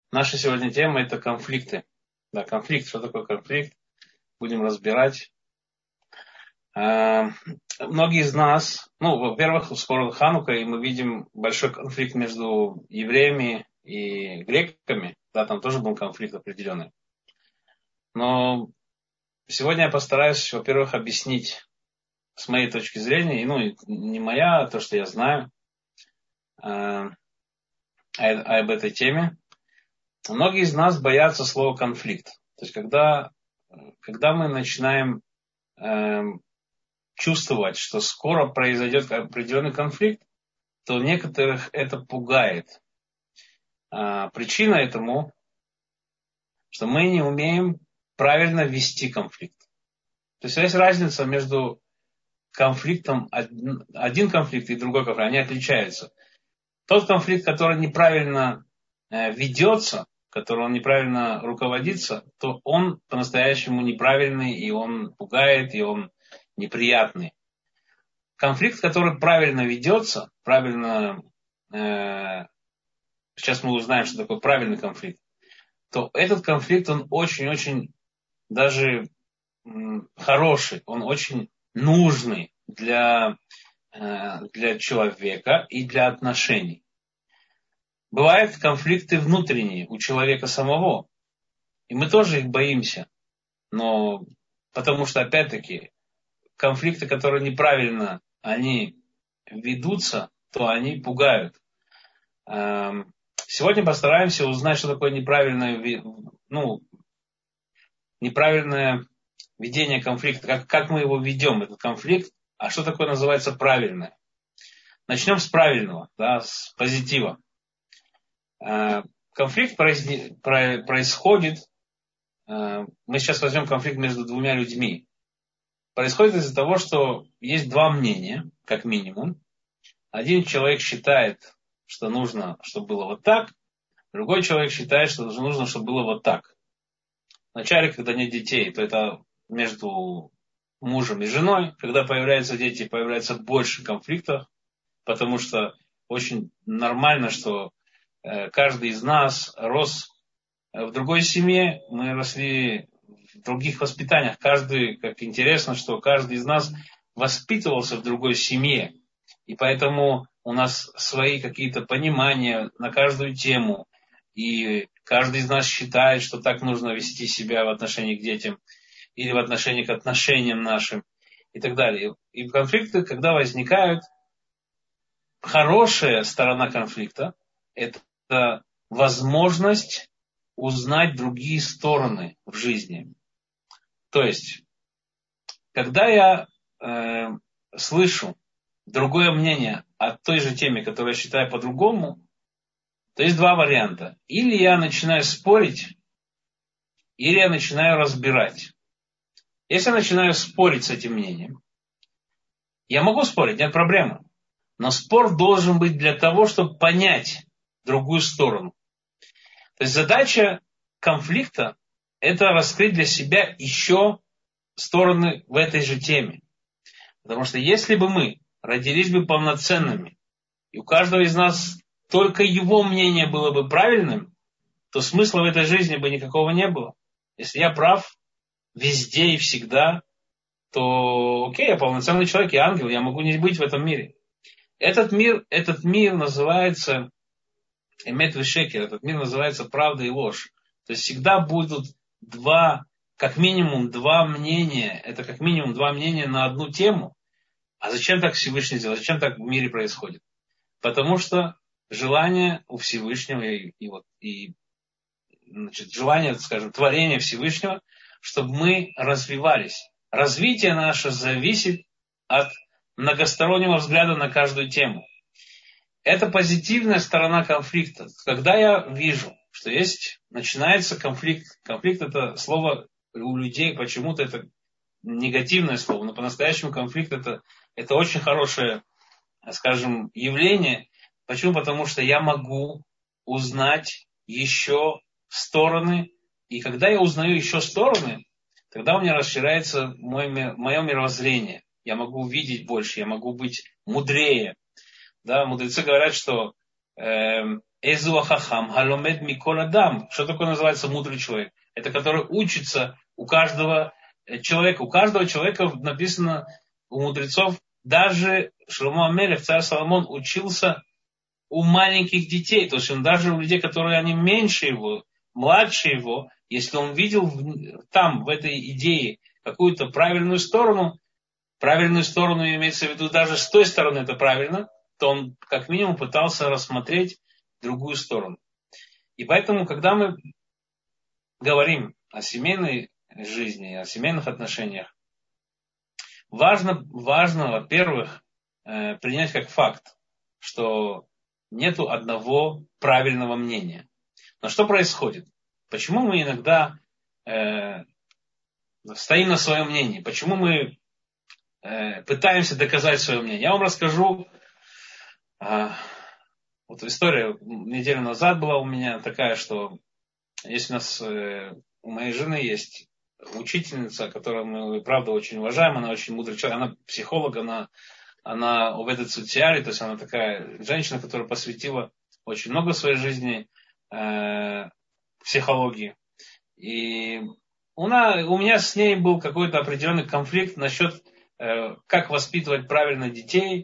Наша сегодня тема – это конфликты. Да, конфликт. Что такое конфликт? Будем разбирать. Многие из нас, во-первых, скоро Ханука, и мы видим большой конфликт между евреями и греками. Да, там тоже был конфликт определенный. Но сегодня я постараюсь, во-первых, объяснить с моей точки зрения, не моя, а то, что я знаю об этой теме. Многие из нас боятся слова конфликт. То есть, когда мы начинаем чувствовать, что скоро произойдет определенный конфликт, то некоторых это пугает. Причина этому, что мы не умеем правильно вести конфликт. То есть разница между конфликтом, один конфликт и другой конфликт, они отличаются. Тот конфликт, который неправильно ведется, которым неправильно руководится, то он по-настоящему неправильный, и он пугает, и он неприятный. Конфликт, который правильно ведется, сейчас мы узнаем, что такое правильный конфликт, то этот конфликт, он очень-очень даже хороший, он очень нужный для человека и для отношений. Бывают конфликты внутренние у человека самого, и мы тоже их боимся, но потому что, опять-таки, конфликты, которые неправильно они ведутся, то они пугают. Сегодня постараемся узнать, что такое неправильное ведение конфликта, как мы его ведем, этот конфликт, а что такое называется правильное. Начнем с правильного, да, с позитива. Конфликт происходит, мы сейчас возьмем конфликт между двумя людьми. Происходит из-за того, что есть два мнения, как минимум. Один человек считает, что нужно, чтобы было вот так. Другой человек считает, что нужно, чтобы было вот так. Вначале, когда нет детей, то это между мужем и женой. Когда появляются дети, появляется больше конфликтов, потому что очень нормально, что каждый из нас рос в другой семье, мы росли в других воспитаниях. Как интересно, что каждый из нас воспитывался в другой семье. И поэтому у нас свои какие-то понимания на каждую тему. И каждый из нас считает, что так нужно вести себя в отношении к детям или в отношении к отношениям нашим и так далее. И конфликты, когда возникают, хорошая сторона конфликта – это возможность узнать другие стороны в жизни. То есть, когда я слышу другое мнение о той же теме, которую я считаю по-другому, то есть два варианта. Или я начинаю спорить, или я начинаю разбирать. Если я начинаю спорить с этим мнением, я могу спорить, нет проблемы. Но спор должен быть для того, чтобы понять другую сторону. То есть задача конфликта – это раскрыть для себя еще стороны в этой же теме. Потому что если бы мы родились бы полноценными, и у каждого из нас только его мнение было бы правильным, то смысла в этой жизни бы никакого не было. Если я прав везде и всегда, то окей, я полноценный человек, я ангел, я могу не быть в этом мире. Этот мир называется эмет вешекер, этот мир называется правда и ложь. То есть всегда будут как минимум два мнения, это как минимум два мнения на одну тему. А зачем так Всевышний сделал? Зачем так в мире происходит? Потому что желание у Всевышнего желание, скажем, творения Всевышнего, чтобы мы развивались. Развитие наше зависит от многостороннего взгляда на каждую тему. Это позитивная сторона конфликта. Когда я вижу, что начинается конфликт. Конфликт – это слово у людей, почему-то это негативное слово, но по-настоящему конфликт – это очень хорошее, скажем, явление. Почему? Потому что я могу узнать еще стороны, и когда я узнаю еще стороны, тогда у меня расширяется мое мировоззрение. Я могу увидеть больше, я могу быть мудрее. Да, мудрецы говорят, что Эзуахахам, галомед микол адам. Что такое называется мудрый человек? Это который учится у каждого человека. У каждого человека написано у мудрецов, даже Шломо ха-Мелех, царь Соломон, учился у маленьких детей. То есть он даже у людей, которые они меньше его, младше его, если он видел там, в этой идее, какую-то правильную сторону имеется в виду даже с той стороны это правильно, то он как минимум пытался рассмотреть другую сторону. И поэтому, когда мы говорим о семейной жизни, о семейных отношениях, важно, во-первых, принять как факт, что нету одного правильного мнения. Но что происходит? Почему мы иногда стоим на своем мнении? Почему мы пытаемся доказать свое мнение? Я вам расскажу. Вот история неделю назад была у меня такая, что есть у нас, у моей жены есть учительница, которую мы, правда, очень уважаем, она очень мудрый человек, она психолог, она уведет социале, то есть она такая женщина, которая посвятила очень много своей жизни психологии. И у меня с ней был какой-то определенный конфликт насчет, как воспитывать правильно детей,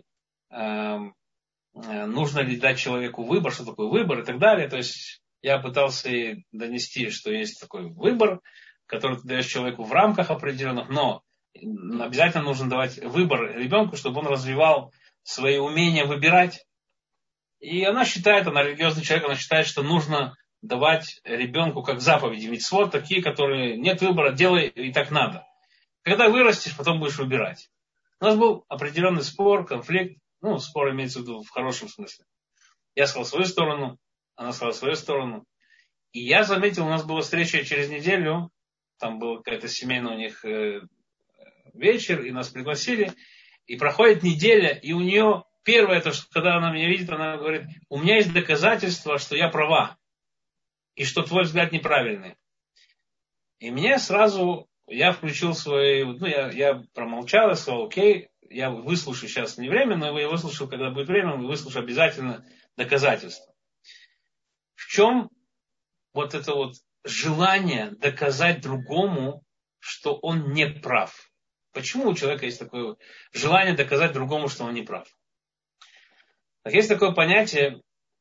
нужно ли дать человеку выбор, что такое выбор и так далее. То есть я пытался ей донести, что есть такой выбор, который ты даешь человеку в рамках определенных, но обязательно нужно давать выбор ребенку, чтобы он развивал свои умения выбирать. И она религиозный человек, она считает, что нужно давать ребенку как заповеди, мицвот, такие, которые нет выбора, делай и так надо. Когда вырастешь, потом будешь выбирать. У нас был определенный спор, конфликт. Спор имеется в виду в хорошем смысле. Я сказал свою сторону, она сказала свою сторону. И я заметил, у нас была встреча через неделю, там был какая-то семейная у них вечер, и нас пригласили. И проходит неделя, и у нее первое, то, что когда она меня видит, она говорит, у меня есть доказательства, что я права, и что твой взгляд неправильный. И мне сразу, я включил свои, я промолчал, я сказал, окей, я выслушаю сейчас не время, но я выслушаю, когда будет время, я выслушаю обязательно доказательства. В чем вот это вот желание доказать другому, что он не прав? Почему у человека есть такое желание доказать другому, что он не прав? Так есть такое понятие,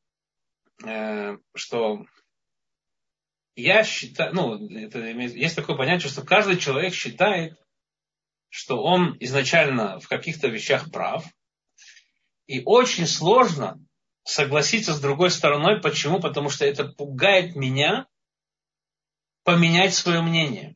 что я считаю, есть такое понятие, что каждый человек считает, что он изначально в каких-то вещах прав, и очень сложно согласиться с другой стороной. Почему? Потому что это пугает меня поменять свое мнение.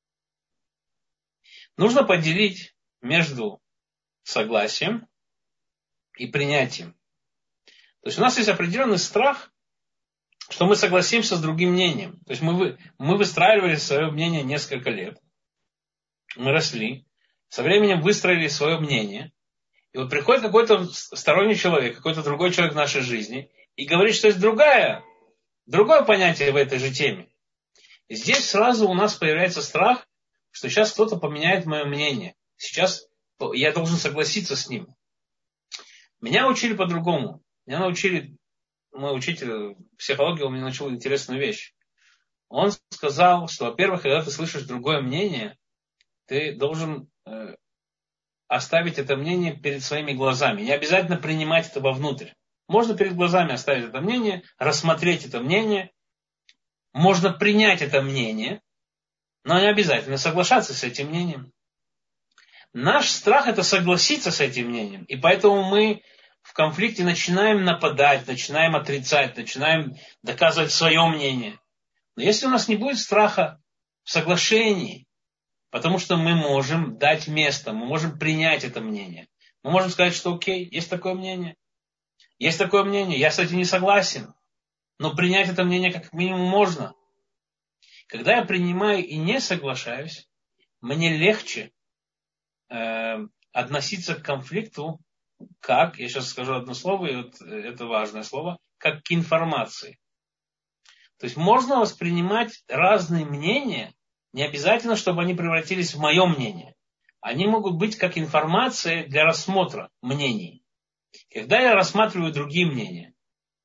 Нужно поделить между согласием и принятием. То есть у нас есть определенный страх, что мы согласимся с другим мнением. То есть мы выстраивали свое мнение несколько лет. Мы росли. Со временем выстроили свое мнение. И вот приходит какой-то сторонний человек, какой-то другой человек в нашей жизни и говорит, что есть другое понятие в этой же теме. И здесь сразу у нас появляется страх, что сейчас кто-то поменяет мое мнение. Сейчас я должен согласиться с ним. Меня учили по-другому. Мой учитель психологии, он мне научил интересную вещь. Он сказал, что, во-первых, когда ты слышишь другое мнение, ты должен оставить это мнение перед своими глазами. Не обязательно принимать это вовнутрь. Можно перед глазами оставить это мнение, рассмотреть это мнение. Можно принять это мнение, но не обязательно соглашаться с этим мнением. Наш страх – это согласиться с этим мнением. И поэтому мы в конфликте начинаем нападать, начинаем отрицать, начинаем доказывать свое мнение. Но если у нас не будет страха в соглашении, потому что мы можем дать место, мы можем принять это мнение. Мы можем сказать, что окей, есть такое мнение, я с этим не согласен, но принять это мнение как минимум можно. Когда я принимаю и не соглашаюсь, мне легче относиться к конфликту, я сейчас скажу одно слово, и вот это важное слово, как к информации. То есть можно воспринимать разные мнения, не обязательно, чтобы они превратились в мое мнение. Они могут быть как информация для рассмотра мнений. Когда я рассматриваю другие мнения,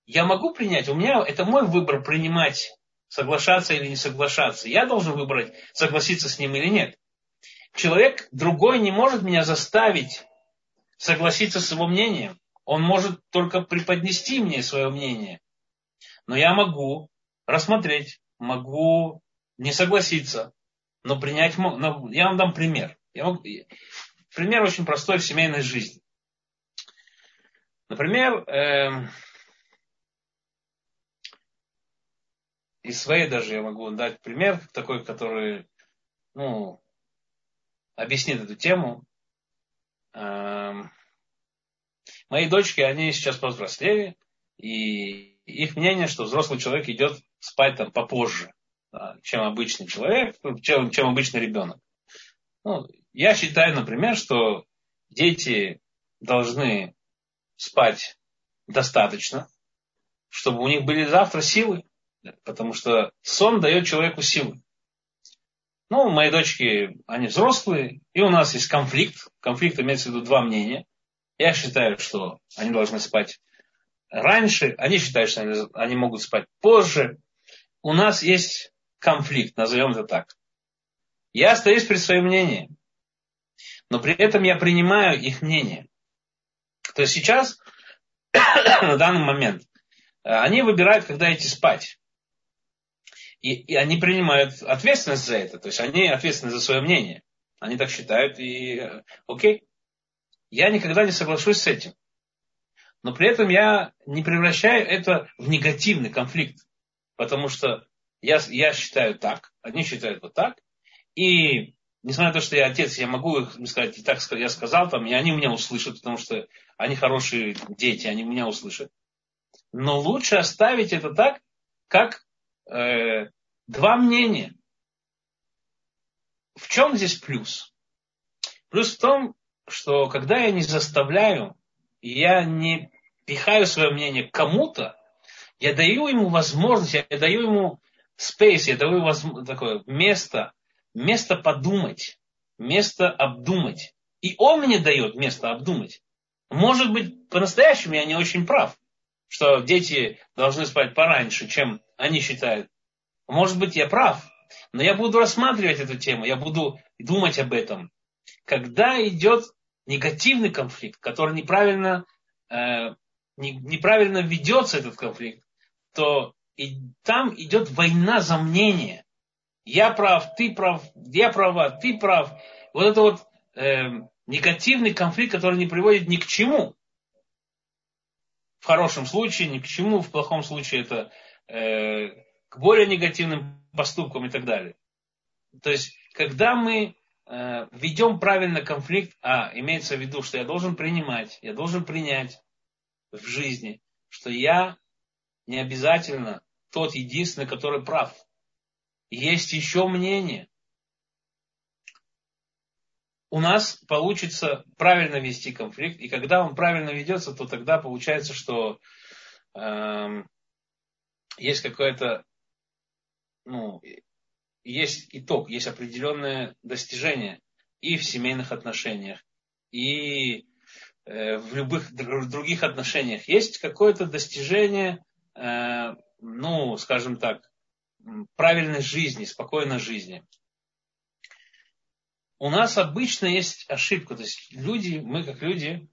я могу принять, у меня это мой выбор принимать, соглашаться или не соглашаться. Я должен выбрать, согласиться с ним или нет. Человек другой не может меня заставить согласиться с его мнением. Он может только преподнести мне свое мнение. Но я могу рассмотреть, могу не согласиться, но принять... Но я вам дам пример. Пример очень простой в семейной жизни. Например, из своей даже я могу дать пример такой, который объяснит эту тему. Мои дочки, они сейчас повзрослели, и их мнение, что взрослый человек идет спать там попозже, чем обычный человек, чем обычный ребенок. Я считаю, например, что дети должны спать достаточно, чтобы у них были завтра силы, потому что сон дает человеку силы. Мои дочки, они взрослые, и у нас есть конфликт. Конфликт имеется в виду два мнения. Я считаю, что они должны спать раньше, они считают, что они могут спать позже. У нас есть конфликт, назовем это так. Я остаюсь при своем мнении, но при этом я принимаю их мнение. То есть сейчас, на данный момент, они выбирают, когда идти спать. И они принимают ответственность за это. То есть они ответственны за свое мнение. Они так считают, и окей. Я никогда не соглашусь с этим. Но при этом я не превращаю это в негативный конфликт. Потому что я считаю так, они считают вот так. И несмотря на то, что я отец, я могу им сказать, и так я сказал, и они меня услышат, потому что они хорошие дети, они меня услышат. Но лучше оставить это так, как два мнения. В чем здесь плюс? Плюс в том, что когда я не заставляю, и я не пихаю свое мнение кому-то, я даю ему возможность, я даю ему space, я даю ему такое место подумать, место обдумать. И он мне дает место обдумать. Может быть, по-настоящему я не очень прав, что дети должны спать пораньше, чем они считают. Может быть, я прав, но я буду рассматривать эту тему, я буду думать об этом. Когда идет негативный конфликт, который неправильно ведется этот конфликт, то и там идет война за мнение. Я прав, ты прав, я права, ты прав. Вот это вот негативный конфликт, который не приводит ни к чему. В хорошем случае ни к чему, в плохом случае это к более негативным поступкам и так далее. То есть, когда мы ведем правильно конфликт, имеется в виду, что я должен принять в жизни, что я не обязательно тот единственный, который прав. Есть еще мнение. У нас получится правильно вести конфликт, и когда он правильно ведется, то тогда получается, что есть какое-то, есть итог, есть определенное достижение и в семейных отношениях, и в любых других отношениях. Есть какое-то достижение, скажем так, правильной жизни, спокойной жизни. У нас обычно есть ошибка, то есть мы как люди,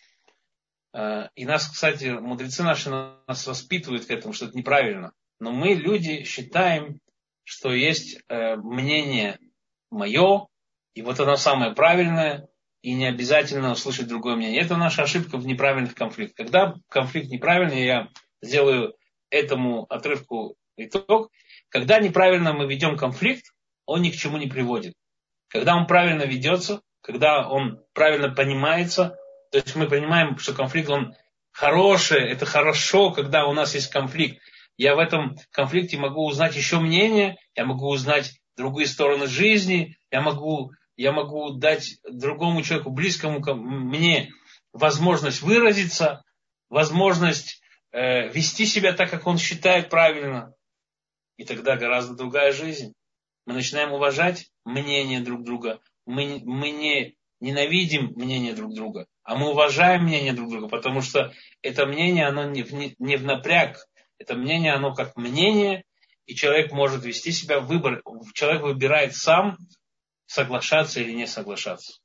и нас, кстати, мудрецы наши нас воспитывают к этому, что это неправильно, но мы, люди, считаем, что есть мнение мое, и вот оно самое правильное, и не обязательно услышать другое мнение. Это наша ошибка в неправильных конфликтах. Когда конфликт неправильный, я сделаю этому отрывку итог. Когда неправильно мы ведем конфликт, он ни к чему не приводит. Когда он правильно ведется, когда он правильно понимается, то есть мы понимаем, что конфликт, он хороший, это хорошо, когда у нас есть конфликт. Я в этом конфликте могу узнать еще мнение, я могу узнать другие стороны жизни, я могу дать другому человеку, близкому ко мне, возможность выразиться, возможность вести себя так, как он считает правильно. И тогда гораздо другая жизнь. Мы начинаем уважать мнение друг друга. Мы не ненавидим мнение друг друга. а мы уважаем мнение друг друга, потому что это мнение, оно не в напряг, это мнение, оно как мнение, и человек может вести себя в выбор, человек выбирает сам, соглашаться или не соглашаться.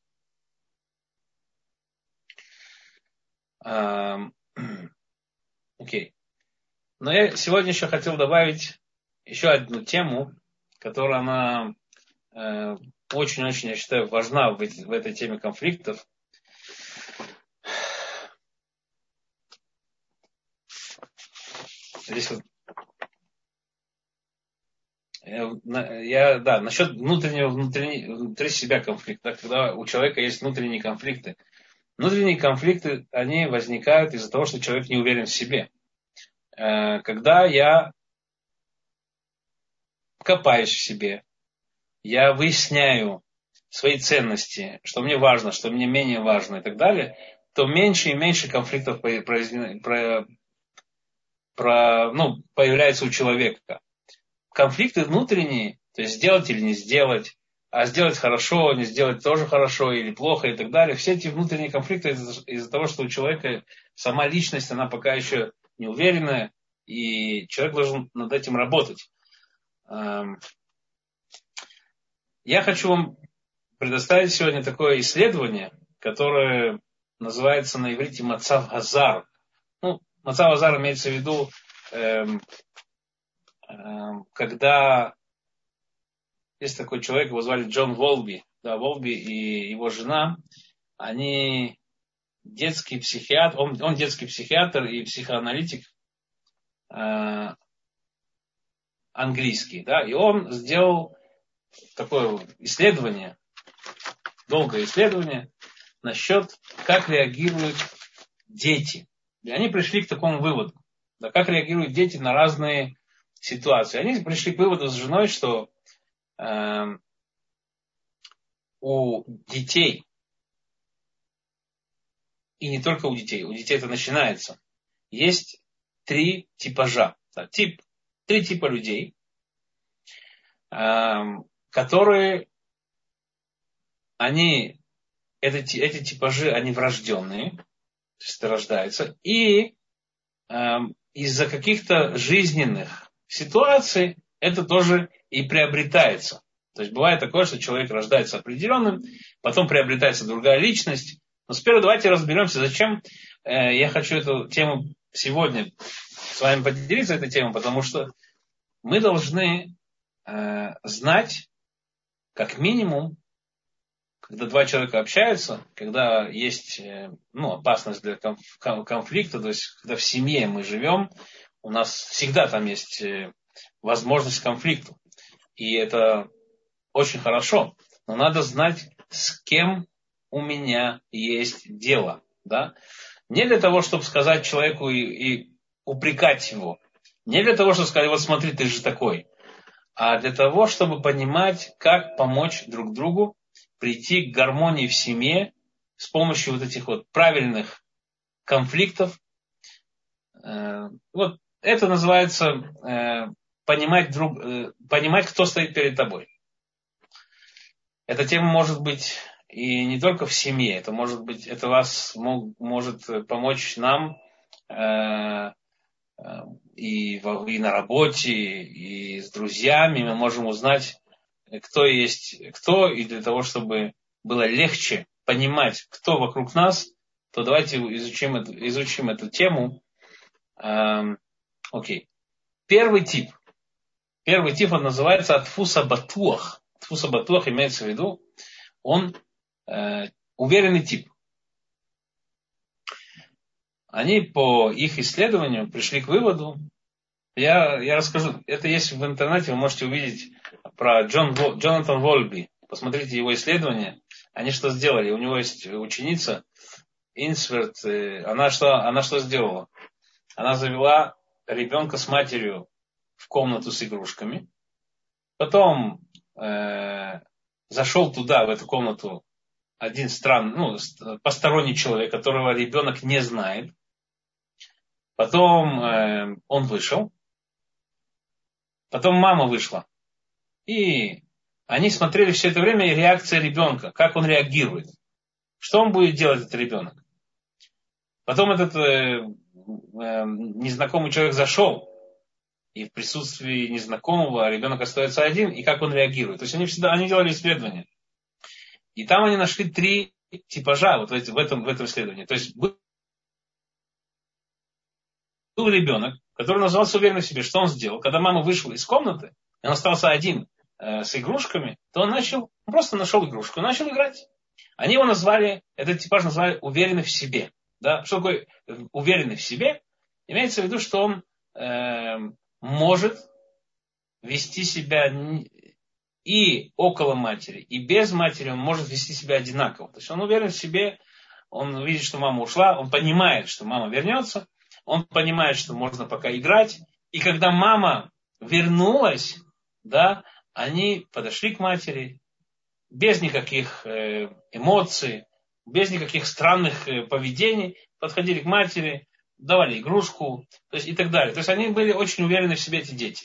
Окей. Но я сегодня еще хотел добавить еще одну тему, которая она очень-очень, я считаю, важна в этой теме конфликтов. Здесь вот насчет внутри себя конфликта, когда у человека есть внутренние конфликты. Внутренние конфликты, они возникают из-за того, что человек не уверен в себе. Когда я копаюсь в себе, я выясняю свои ценности, что мне важно, что мне менее важно и так далее, то меньше и меньше конфликтов появляется у человека. Конфликты внутренние, то есть сделать или не сделать, а сделать хорошо, не сделать тоже хорошо или плохо и так далее. Все эти внутренние конфликты из-за того, что у человека сама личность, она пока еще не уверенная, и человек должен над этим работать. Я хочу вам предоставить сегодня такое исследование, которое называется на иврите Мацав Газар. Мацав Газар имеется в виду, когда есть такой человек, его звали Джон Волби. Да, Волби и его жена, они детский психиатр, он детский психиатр и психоаналитик английский. Да, и он сделал такое исследование, долгое исследование, насчет, как реагируют дети. И они пришли к такому выводу. Да, как реагируют дети на разные ситуации. Они пришли к выводу с женой, что у детей, и не только у детей это начинается, есть три типажа. Да, три типа людей, которые, эти типажи, они врожденные, то есть это рождается, и из-за каких-то жизненных ситуаций это тоже и приобретается. То есть бывает такое, что человек рождается определенным, потом приобретается другая личность. Но сперва давайте разберемся, зачем я хочу эту тему сегодня с вами поделиться, этой темой, потому что мы должны знать, как минимум, когда два человека общаются, когда есть опасность для конфликта, то есть когда в семье мы живем, у нас всегда там есть возможность к конфликту. И это очень хорошо. Но надо знать, с кем у меня есть дело. Да? Не для того, чтобы сказать человеку и упрекать его. Не для того, чтобы сказать, вот смотри, ты же такой. А для того, чтобы понимать, как помочь друг другу прийти к гармонии в семье с помощью вот этих вот правильных конфликтов. Вот это называется понимать, кто стоит перед тобой. Эта тема может быть и не только в семье, это может может помочь нам и на работе, и с друзьями. Мы можем узнать, кто есть кто, и для того, чтобы было легче понимать, кто вокруг нас, то давайте изучим эту тему. Окей. Первый тип, он называется Атфуса Батуах. Атфуса Батуах имеется в виду, он уверенный тип. Они по их исследованию пришли к выводу, я расскажу, это есть в интернете, вы можете увидеть про Джонатан Вольби. Посмотрите его исследования. Они что сделали? У него есть ученица Инсверт. Она что сделала? Она завела ребенка с матерью в комнату с игрушками. Потом зашел туда, в эту комнату, один посторонний человек, которого ребенок не знает. Потом он вышел. Потом мама вышла. И они смотрели все это время реакция ребенка, как он реагирует. Что он будет делать, этот ребенок? Потом этот незнакомый человек зашел, и в присутствии незнакомого ребенок остается один, и как он реагирует. То есть они делали исследования. И там они нашли 3 типажа вот в этом исследовании. То есть был ребенок, который назывался уверенным в себе. Что он сделал? Когда мама вышла из комнаты, и он остался один с игрушками, то он просто нашел игрушку и начал играть. Они его назвали, этот типаж назвали уверенный в себе. Да? Что такое уверенный в себе? Имеется в виду, что он может вести себя и около матери, и без матери он может вести себя одинаково. То есть он уверен в себе, он видит, что мама ушла, он понимает, что мама вернется, он понимает, что можно пока играть. И когда мама вернулась, да, они подошли к матери без никаких эмоций, без никаких странных поведений, подходили к матери, давали игрушку, то есть и так далее. То есть они были очень уверены в себе, эти дети.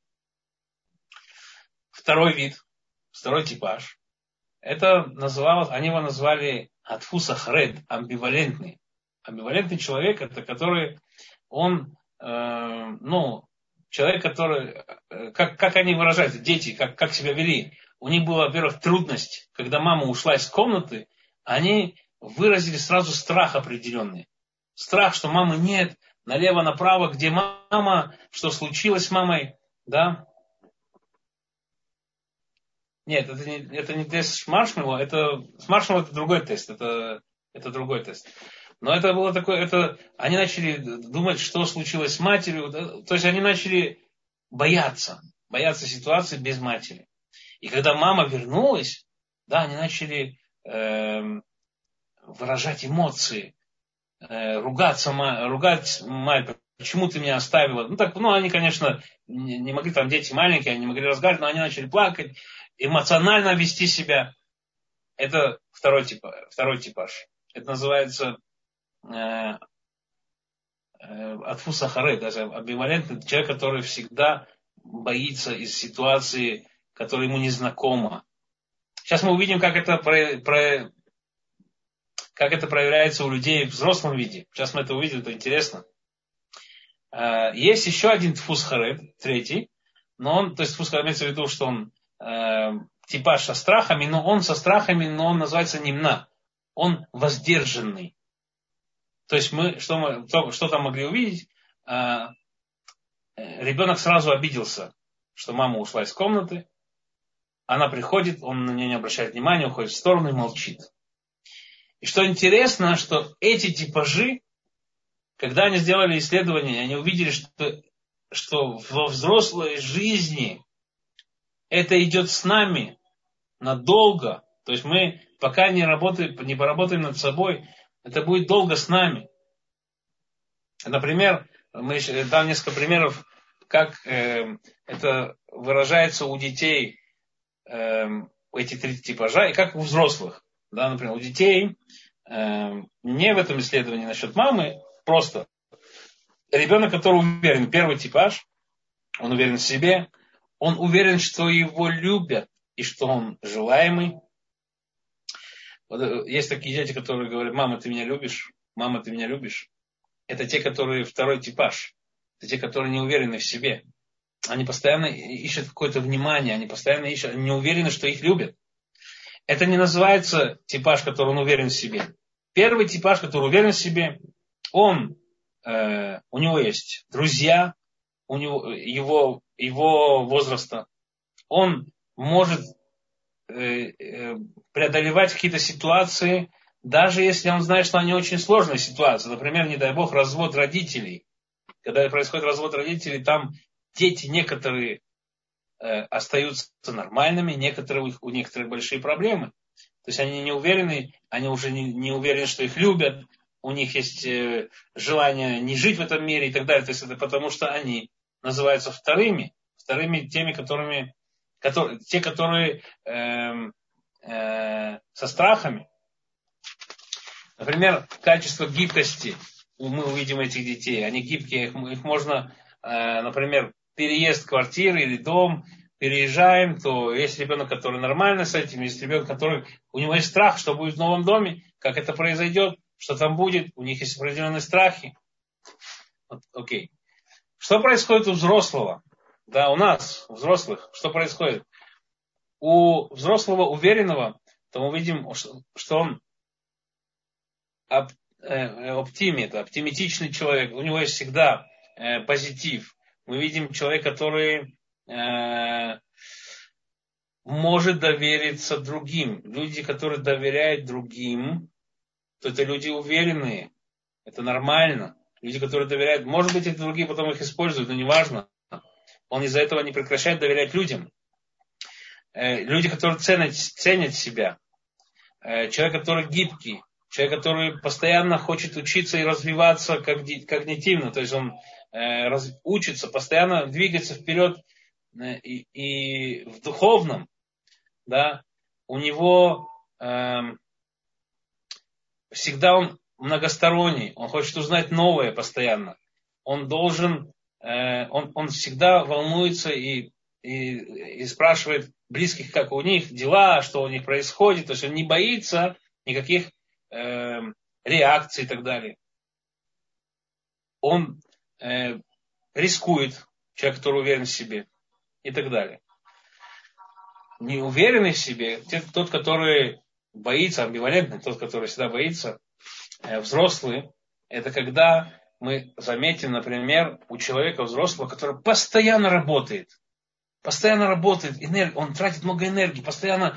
Второй вид, второй типаж, они его назвали атфус ахред, амбивалентный. Амбивалентный человек, это который, он, человек, который, как они выражаются, дети, как себя вели. У них была, во-первых, трудность, когда мама ушла из комнаты, они выразили сразу страх определенный. Страх, что мамы нет, налево-направо, где мама, что случилось с мамой, да. Нет, это не тест маршмеллоу, с маршмеллоу это другой тест, это другой тест. Но это было такое, они начали думать, что случилось с матерью, да, то есть они начали бояться ситуации без матери. И когда мама вернулась, да, они начали выражать эмоции, ругать мать, почему ты меня оставила. Они, конечно, не могли, там дети маленькие, они не могли разговаривать, но они начали плакать, эмоционально вести себя. Это второй типаж. Это называется атфус ахаред, даже амбивалентный человек, который всегда боится из ситуации, которая ему незнакома. Сейчас мы увидим, как это проявляется у людей в взрослом виде. Сейчас мы это увидим, это интересно. Есть еще один тфус харед, третий, то есть тфус харед имеется в виду, что он типаж со страхами, но он называется нимна. Он воздержанный. То есть что там могли увидеть? Ребенок сразу обиделся, что мама ушла из комнаты. Она приходит, он на нее не обращает внимания, уходит в сторону и молчит. И что интересно, что эти типажи, когда они сделали исследование, они увидели, что во взрослой жизни это идет с нами надолго. То есть мы пока не поработаем над собой, это будет долго с нами. Например, мы дам несколько примеров, как это выражается у детей, эти 3 типажа, и как у взрослых. Да, например, у детей не в этом исследовании насчет мамы, просто ребенок, который уверен, первый типаж, он уверен в себе, он уверен, что его любят и что он желаемый. Есть такие дети, которые говорят: мама, ты меня любишь? Мама, ты меня любишь? Это те, которые второй типаж. Это те, которые не уверены в себе. Они постоянно ищут какое-то внимание, они не уверены, что их любят. Это не называется типаж, который он уверен в себе. Первый типаж, который уверен в себе, у него есть друзья, у него, его возраста. Он может преодолевать какие-то ситуации, даже если он знает, что они очень сложные ситуации. Например, не дай бог, развод родителей. Когда происходит развод родителей, там дети некоторые остаются нормальными, у некоторых большие проблемы. То есть они не уверены, они уже не уверены, что их любят, у них есть желание не жить в этом мире и так далее. То есть это потому, что они называются вторыми теми, которые со страхами. Например, качество гибкости. Мы увидим этих детей. Они гибкие, их можно, например, переезд квартиры или дом, переезжаем, то есть ребенок, который нормально с этим, есть ребенок, у него есть страх, что будет в новом доме, как это произойдет, что там будет, у них есть определенные страхи. Окей. Что происходит у взрослого? Да, у нас, у взрослых, что происходит? У взрослого уверенного, то мы видим, что он оптимистичный человек, у него есть всегда позитив. Мы видим человека, который может довериться другим. Люди, которые доверяют другим, то это люди уверенные. Это нормально. Люди, которые доверяют, может быть, эти другие потом их используют, но неважно. Он из-за этого не прекращает доверять людям. Люди, которые ценят себя. Человек, который гибкий. Человек, который постоянно хочет учиться и развиваться когнитивно. То есть он учится, постоянно двигается вперед и в духовном. Да, у него всегда он многосторонний, он хочет узнать новое постоянно. Он должен, он всегда волнуется и спрашивает близких, как у них дела, что у них происходит. То есть он не боится никаких реакций и так далее. Он рискует, человек, который уверен в себе и так далее. Неуверенный в себе, тот, который боится, амбивалентный, тот, который всегда боится, взрослый, это когда мы заметим, например, у человека взрослого, который постоянно работает, он тратит много энергии, постоянно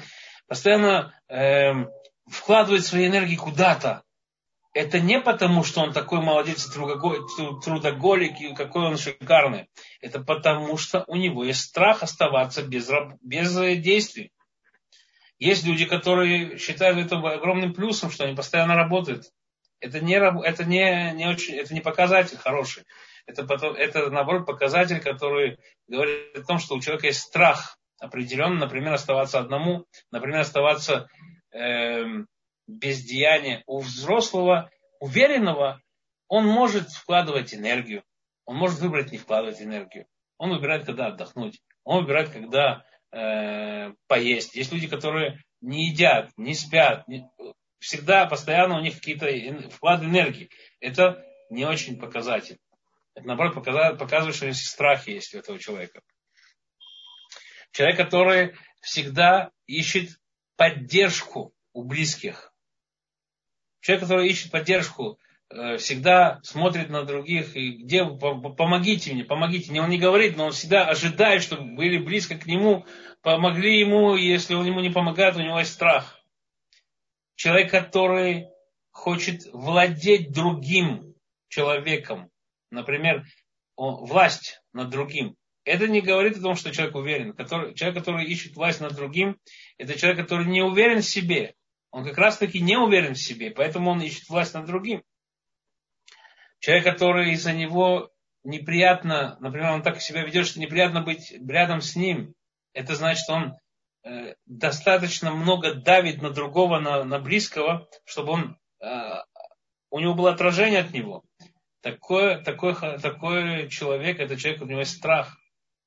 вкладывает свои энергии куда-то. Это не потому, что он такой молодец, трудоголик, и какой он шикарный. Это потому, что у него есть страх оставаться без действий. Есть люди, которые считают это огромным плюсом, что они постоянно работают. Это не показатель хороший. Это наоборот показатель, который говорит о том, что у человека есть страх определенный, например, оставаться одному, например, оставаться без деяния. У взрослого, уверенного, он может вкладывать энергию. Он может выбрать не вкладывать энергию. Он выбирает, когда отдохнуть. Он выбирает, когда поесть. Есть люди, которые не едят, не спят. Всегда, постоянно у них какие-то вклады энергии. Это не очень показатель. Это, наоборот, показывает, что страхи есть у этого человека. Человек, который всегда ищет поддержку у близких. Человек, который ищет поддержку, всегда смотрит на других и где помогите мне. Он не говорит, но он всегда ожидает, чтобы были близко к нему, помогли ему, и если он ему не помогает, у него есть страх. Человек, который хочет владеть другим человеком, например, власть над другим. Это не говорит о том, что человек уверен. Человек, который ищет власть над другим, это человек, который не уверен в себе. Он как раз таки не уверен в себе, поэтому он ищет власть над другим. Человек, который из-за него неприятно, например, он так себя ведет, что неприятно быть рядом с ним, это значит, что он достаточно много давит на другого, на близкого, чтобы у него было отражение от него. Такой человек, это человек, у него есть страх.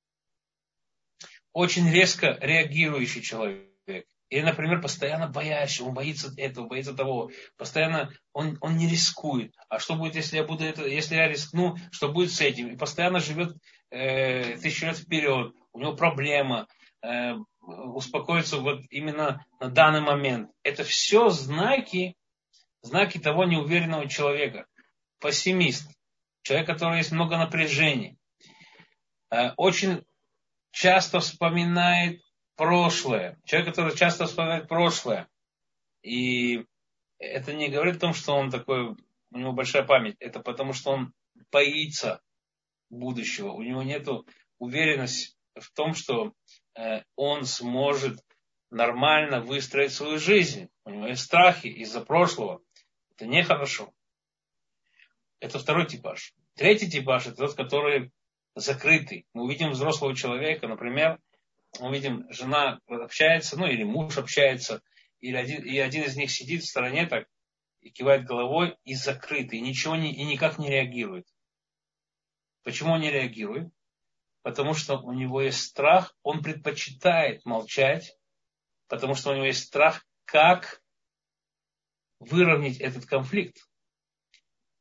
Очень резко реагирующий человек. Или, например, постоянно боящий, он боится этого, боится того. Постоянно он не рискует. А что будет, если я рискну, что будет с этим? И постоянно живет 1000 лет вперед. У него проблема. Успокоиться вот именно на данный момент. Это все знаки того неуверенного человека. Пессимист. Человек, который есть много напряжений. Очень часто вспоминает прошлое. Человек, который часто вспоминает прошлое. И это не говорит о том, что он такой, у него большая память. Это потому, что он боится будущего. У него нет уверенности в том, что он сможет нормально выстроить свою жизнь. У него есть страхи из-за прошлого. Это нехорошо. Это второй типаж. Третий типаж – это тот, который закрытый. Мы увидим взрослого человека, например, мы видим, жена общается, или муж общается, и один из них сидит в стороне так, и кивает головой, и закрытый, и никак не реагирует. Почему он не реагирует? Потому что у него есть страх, он предпочитает молчать, потому что у него есть страх, как выровнять этот конфликт.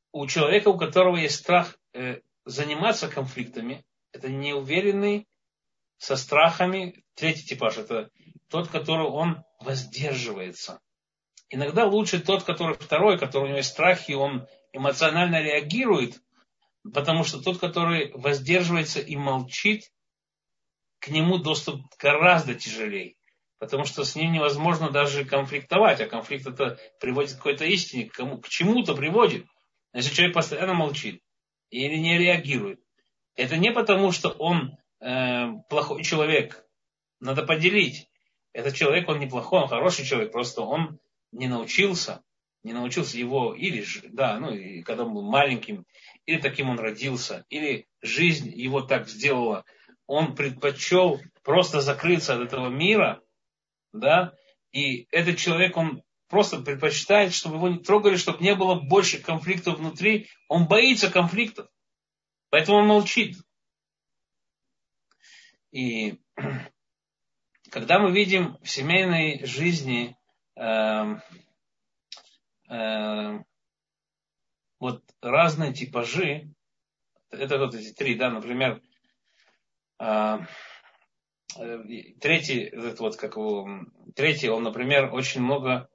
у человека, у которого есть страх заниматься конфликтами, это неуверенный со страхами. Третий типаж – это тот, который он воздерживается. Иногда лучше тот, который второй, который у него есть страхи, он эмоционально реагирует, потому что тот, который воздерживается и молчит, к нему доступ гораздо тяжелее. Потому что с ним невозможно даже конфликтовать, а конфликт это приводит к какой-то истине, к чему-то приводит. Если человек постоянно молчит или не реагирует, это не потому, что он плохой человек. Надо поделить. Этот человек, он неплохой, он хороший человек, просто он не научился его, или же, да, ну, и когда он был маленьким, или таким он родился, или жизнь его так сделала, он предпочел просто закрыться от этого мира, да, и этот человек, он просто предпочитает, чтобы его не трогали, чтобы не было больше конфликтов внутри, он боится конфликтов, поэтому он молчит. И когда мы видим в семейной жизни вот разные типажи, это вот эти три, да, например, третий, этот вот, как его, третий, он, например, очень много,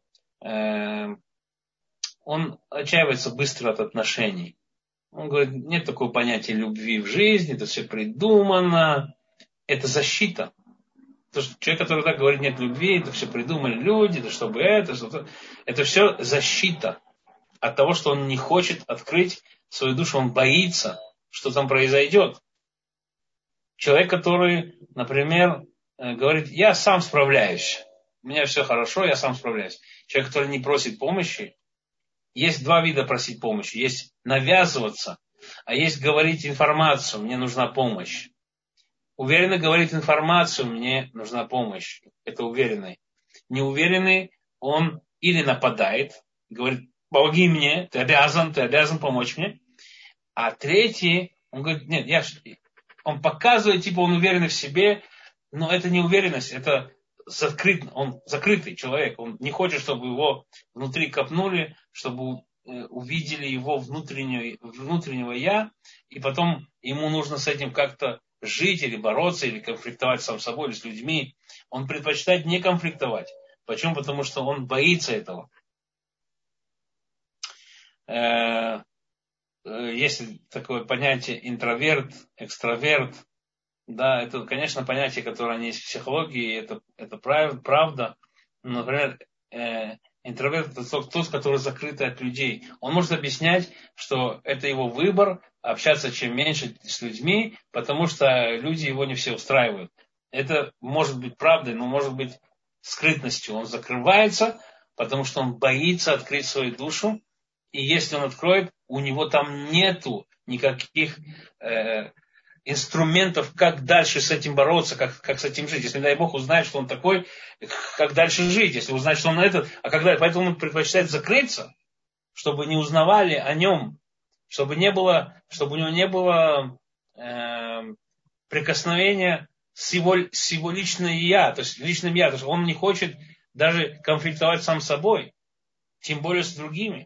он отчаивается быстро от отношений. Он говорит, нет такого понятия любви в жизни, это все придумано, это защита. Потому что человек, который так говорит, нет любви, это все придумали люди, это чтобы это все защита от того, что он не хочет открыть свою душу, он боится, что там произойдет. Человек, который, например, говорит, я сам справляюсь, у меня все хорошо, я сам справляюсь. Человек, который не просит помощи, есть два вида просить помощи. Есть навязываться, а есть говорить информацию, мне нужна помощь. Уверенный говорит информацию, мне нужна помощь. Это уверенный. Неуверенный, он или нападает, говорит, помоги мне, ты обязан помочь мне. А третий, он говорит, нет, он показывает, типа он уверенный в себе, но это не уверенность, это он закрытый человек, он не хочет, чтобы его внутри копнули, чтобы увидели его внутреннего я, и потом ему нужно с этим как-то жить или бороться, или конфликтовать сам с собой, или с людьми. Он предпочитает не конфликтовать. Почему? Потому что он боится этого. Есть такое понятие интроверт, экстраверт. Да, это, конечно, понятие, которое есть в психологии, это правда. Например, интроверт это тот, который закрытый от людей. Он может объяснять, что это его выбор, общаться чем меньше с людьми, потому что люди его не все устраивают. Это может быть правдой, но может быть скрытностью. Он закрывается, потому что он боится открыть свою душу, и если он откроет, у него там нету никаких инструментов, как дальше с этим бороться, как с этим жить. Если, дай Бог, узнает, что он такой, как дальше жить. Если узнает, что он этот, поэтому он предпочитает закрыться, чтобы не узнавали о нем, чтобы у него не было прикосновения с его личным я, то есть личным я. То есть он не хочет даже конфликтовать сам с собой, тем более с другими.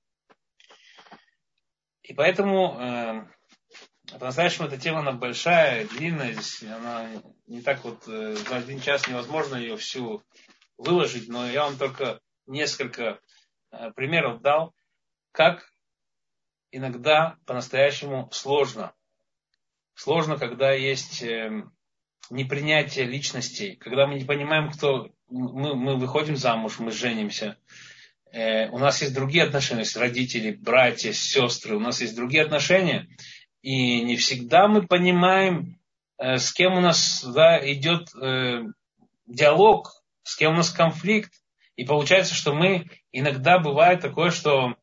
И поэтому по-настоящему эта тема, она большая, длинная, здесь она не так вот за один час невозможно ее всю выложить, но я вам только несколько примеров дал, как иногда по-настоящему сложно. Сложно, когда есть непринятие личностей, когда мы не понимаем, кто мы выходим замуж, мы женимся. У нас есть другие отношения с родителями, братья, сестры, у нас есть другие отношения. И не всегда мы понимаем, с кем у нас идет диалог, с кем у нас конфликт. И получается, что иногда бывает такое, что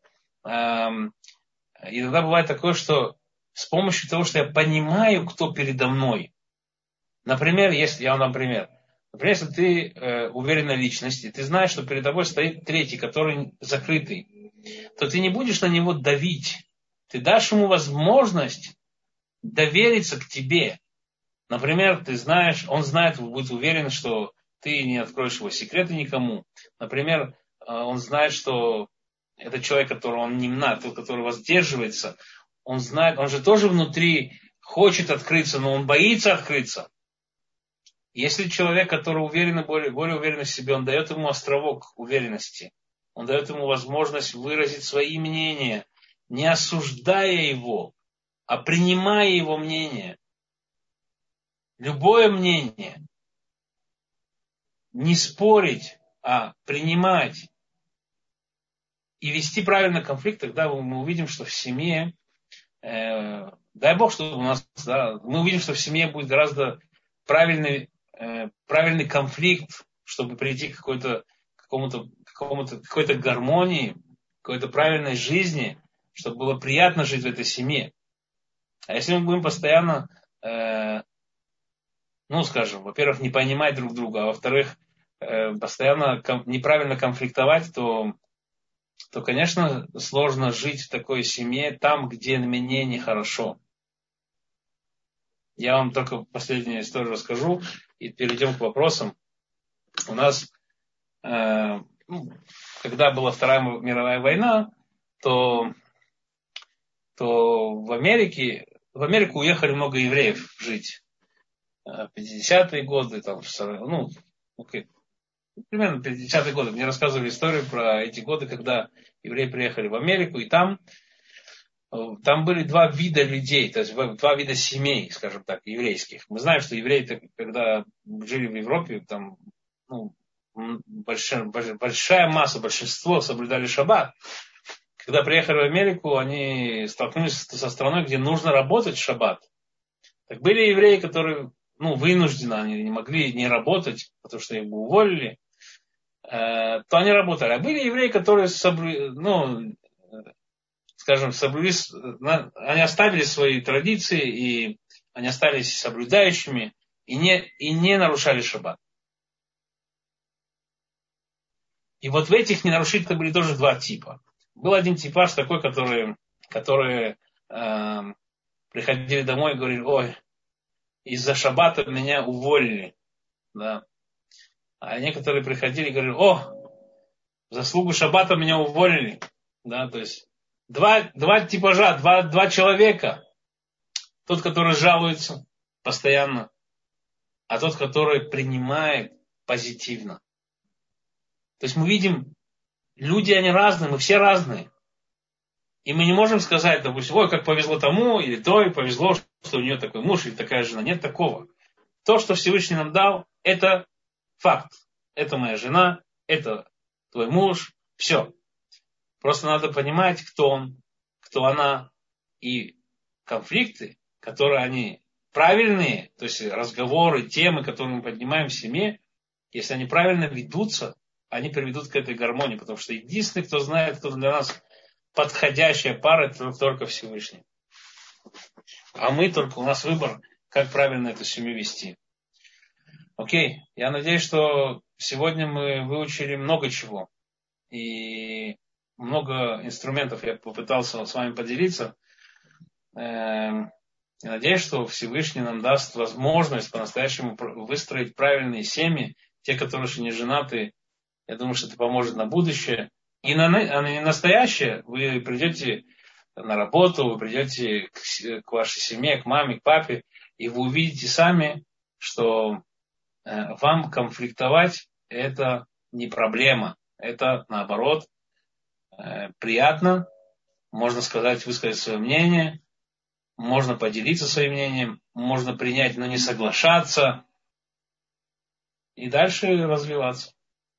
с помощью того, что я понимаю, кто передо мной. Например, я вам дам пример. Например, если ты уверенная личность, и ты знаешь, что перед тобой стоит третий, который закрытый, то ты не будешь на него давить. Ты дашь ему возможность довериться к тебе. Например, он знает, будет уверен, что ты не откроешь его секреты никому. Например, он знает, что это человек, который он немна, тот, который воздерживается, он знает, он же тоже внутри хочет открыться, но он боится открыться. Если человек, который уверен, более уверен в себе, он дает ему островок уверенности, он дает ему возможность выразить свои мнения, не осуждая его, а принимая его мнение. Любое мнение. Не спорить, а принимать. И вести правильно конфликт, тогда мы увидим, что в семье, дай Бог, чтобы у нас, да, мы увидим, что в семье будет гораздо правильный конфликт, чтобы прийти к какой-то гармонии, какой-то правильной жизни, чтобы было приятно жить в этой семье. А если мы будем постоянно, скажем, во-первых, не понимать друг друга, а во-вторых, постоянно неправильно конфликтовать, то, конечно, сложно жить в такой семье, там, где мне нехорошо. Я вам только последнюю историю расскажу и перейдем к вопросам. У нас, когда была Вторая мировая война, то в Америку уехали много евреев жить. 50-е годы, примерно 50-е годы. Мне рассказывали историю про эти годы, когда евреи приехали в Америку, и там были два вида людей, то есть два вида семей, скажем так, еврейских. Мы знаем, что евреи, когда жили в Европе, там большая масса, большинство соблюдали шаббат. Когда приехали в Америку, они столкнулись со страной, где нужно работать в шаббат. Так были евреи, которые вынужденно, они не могли не работать, потому что их бы уволили, то они работали. А были евреи, которые они оставили свои традиции, и они остались соблюдающими, и не нарушали шаббат. И вот в этих ненарушителях были тоже два типа. Был один типаж такой, которые приходили домой и говорили: ой, из-за шаббата меня уволили. Да. А некоторые приходили и говорили: о, в заслугу шаббата меня уволили. Да, то есть два типажа, два человека. Тот, который жалуется постоянно, а тот, который принимает позитивно. То есть мы видим, люди, они разные, мы все разные. И мы не можем сказать, допустим, ой, как повезло тому или той, повезло, что у нее такой муж или такая жена. Нет такого. То, что Всевышний нам дал, это факт. Это моя жена, это твой муж, все. Просто надо понимать, кто он, кто она. И конфликты, которые они правильные, то есть разговоры, темы, которые мы поднимаем в семье, если они правильно ведутся, они приведут к этой гармонии. Потому что единственный, кто знает, кто для нас подходящая пара, это только Всевышний. А у нас выбор, как правильно эту семью вести. Окей, я надеюсь, что сегодня мы выучили много чего. И много инструментов я попытался с вами поделиться. Я надеюсь, что Всевышний нам даст возможность по-настоящему выстроить правильные семьи. Те, которые еще не женаты, я думаю, что это поможет на будущее. И на настоящее вы придете на работу, вы придете к вашей семье, к маме, к папе, и вы увидите сами, что вам конфликтовать это не проблема. Это наоборот приятно. Можно высказать свое мнение, можно поделиться своим мнением, можно принять, но не соглашаться. И дальше развиваться.